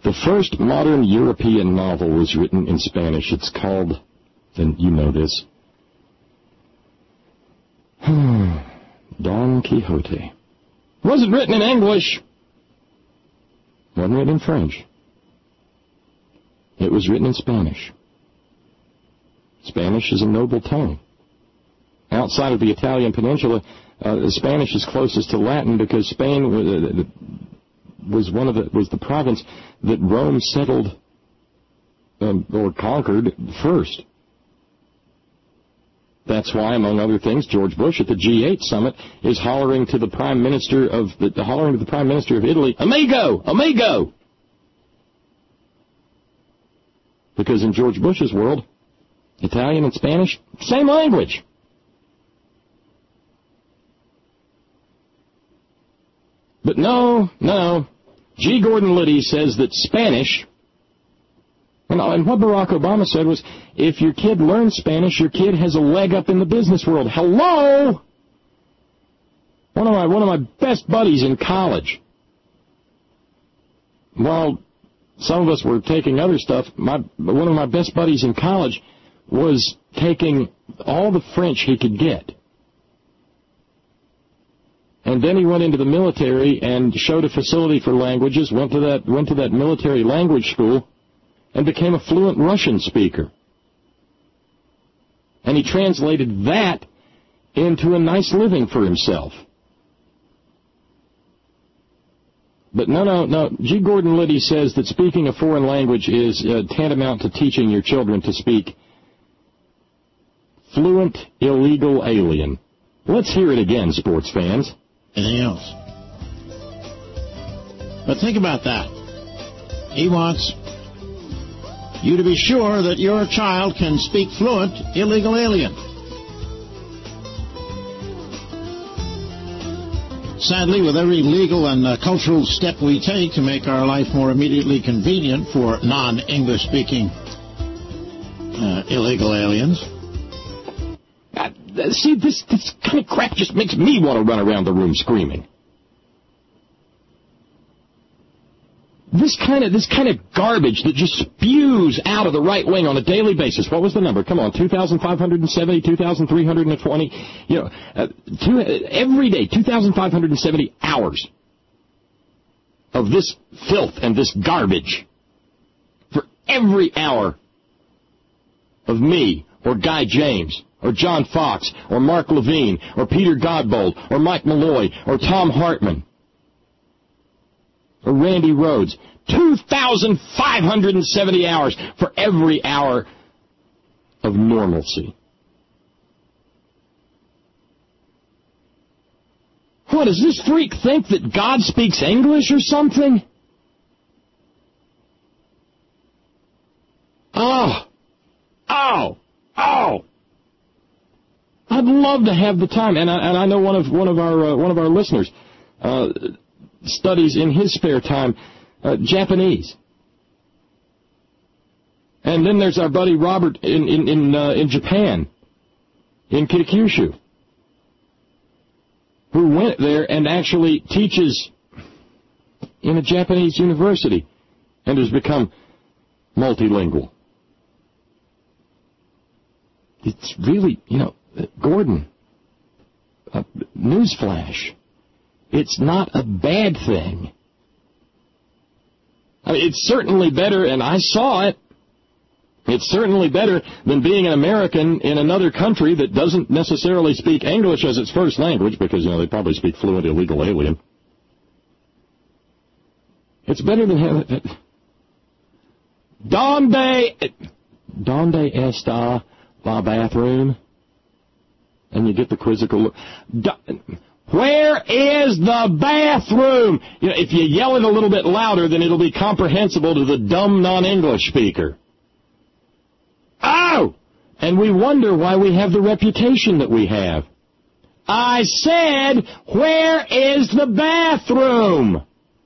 The first modern European novel was written in Spanish. It's called, and you know this, Don Quixote. Wasn't written in English. Wasn't written in French. It was written in Spanish. Spanish is a noble tongue. Outside of the Italian peninsula, uh, Spanish is closest to Latin because Spain was, uh, was one of the was the province that Rome settled um, or conquered first. That's why, among other things, George Bush at the G eight summit is hollering to the Prime Minister of the hollering to the Prime Minister of Italy, "Amigo, amigo," because in George Bush's world, Italian and Spanish, same language. But no, no. G. Gordon Liddy says that Spanish, and, and what Barack Obama said was, if your kid learns Spanish, your kid has a leg up in the business world. Hello? One of my one of my best buddies in college, while some of us were taking other stuff, my one of my best buddies in college was taking all the French he could get. And then he went into the military and showed a facility for languages, went to that went to that military language school, and became a fluent Russian speaker. And he translated that into a nice living for himself. But no, no, no. G. Gordon Liddy says that speaking a foreign language is uh, tantamount to teaching your children to speak fluent, illegal alien. Let's hear it again, sports fans. Anything else? But think about that. He wants you to be sure that your child can speak fluent illegal alien. Sadly, with every legal and uh, cultural step we take to make our life more immediately convenient for non-English speaking uh, illegal aliens. Uh, see, this, this kind of crap just makes me want to run around the room screaming. This kind of this kind of garbage that just spews out of the right wing on a daily basis. What was the number? Come on, two thousand five hundred seventy, two thousand three hundred twenty. You know, uh, two, uh, every day, two thousand five hundred seventy hours of this filth and this garbage. For every hour of me or Guy James or John Fox or Mark Levine or Peter Godbold or Mike Malloy or Tom Hartman or Randy Rhodes. two thousand five hundred seventy hours for every hour of normalcy. What, does this freak think that God speaks English or something? Oh. Oh. Oh. I'd love to have the time, and I, and I know one of one of our uh, one of our listeners uh, studies in his spare time uh, Japanese, and then there's our buddy Robert in in in, uh, in Japan, in Kitakyushu, who went there and actually teaches in a Japanese university and has become multilingual. It's really, you know, Gordon, uh, newsflash, it's not a bad thing. I mean, it's certainly better, and I saw it, it's certainly better than being an American in another country that doesn't necessarily speak English as its first language, because, you know, they probably speak fluent illegal alien. It's better than having... Donde... Donde está la bathroom? And you get the quizzical look. Where is the bathroom? You know, if you yell it a little bit louder, then it'll be comprehensible to the dumb non-English speaker. Oh! And we wonder why we have the reputation that we have. I said, where is the bathroom?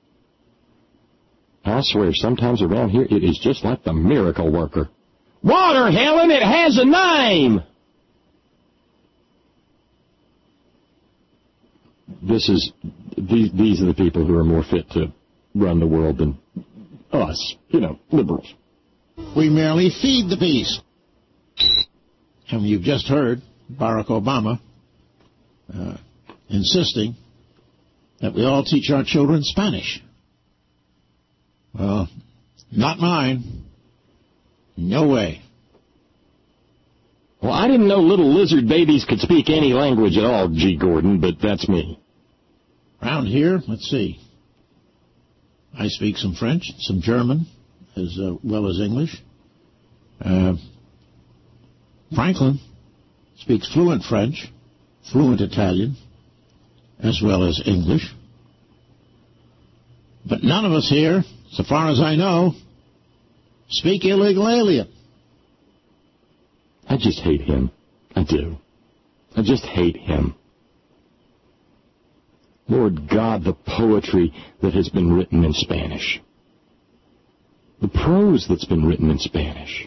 I swear, sometimes around here it is just like the miracle worker. Water, Helen, it has a name! This is, these, these are the people who are more fit to run the world than us, you know, liberals. We merely feed the beast. And you've just heard Barack Obama uh, insisting that we all teach our children Spanish. Well, not mine. No way. Well, I didn't know little lizard babies could speak any language at all, G. Gordon, but that's me. Around here, let's see. I speak some French, some German, as uh, well as English. Uh, Franklin speaks fluent French, fluent Italian, as well as English. But none of us here, so far as I know, speak illegal alien. I just hate him. I do. I just hate him. Lord God, the poetry that has been written in Spanish. The prose that's been written in Spanish.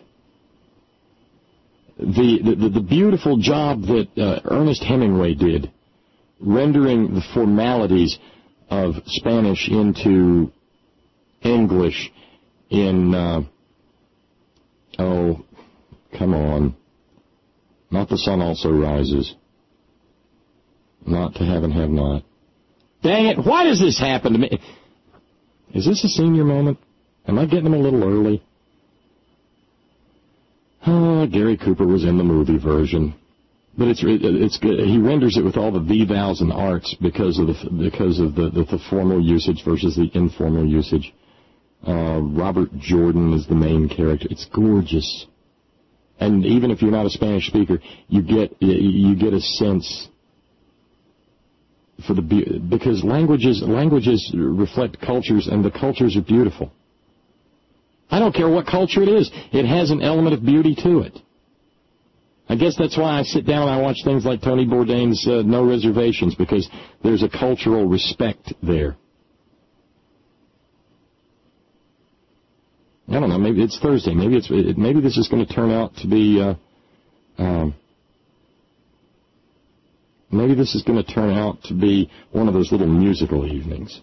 The, the, the beautiful job that uh, Ernest Hemingway did, rendering the formalities of Spanish into English in, uh, oh, come on. Not the sun also rises. Not to have and have not. Dang it, why does this happen to me? Is this a senior moment? Am I getting them a little early? Oh, Gary Cooper was in the movie version. But it's it's good. He renders it with all the thee, thous, and arts because of the because of the, the, the formal usage versus the informal usage. Uh, Robert Jordan is the main character. It's gorgeous. And even if you're not a Spanish speaker, you get you get a sense for the because languages languages reflect cultures, and the cultures are beautiful. I don't care what culture it is; it has an element of beauty to it. I guess that's why I sit down and I watch things like Tony Bourdain's uh, No Reservations, because there's a cultural respect there. I don't know. Maybe it's Thursday. Maybe it's maybe this is going to turn out to be. Uh, um, maybe this is going to turn out to be one of those little musical evenings.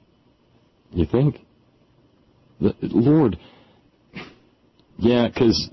You think? The, Lord, yeah, because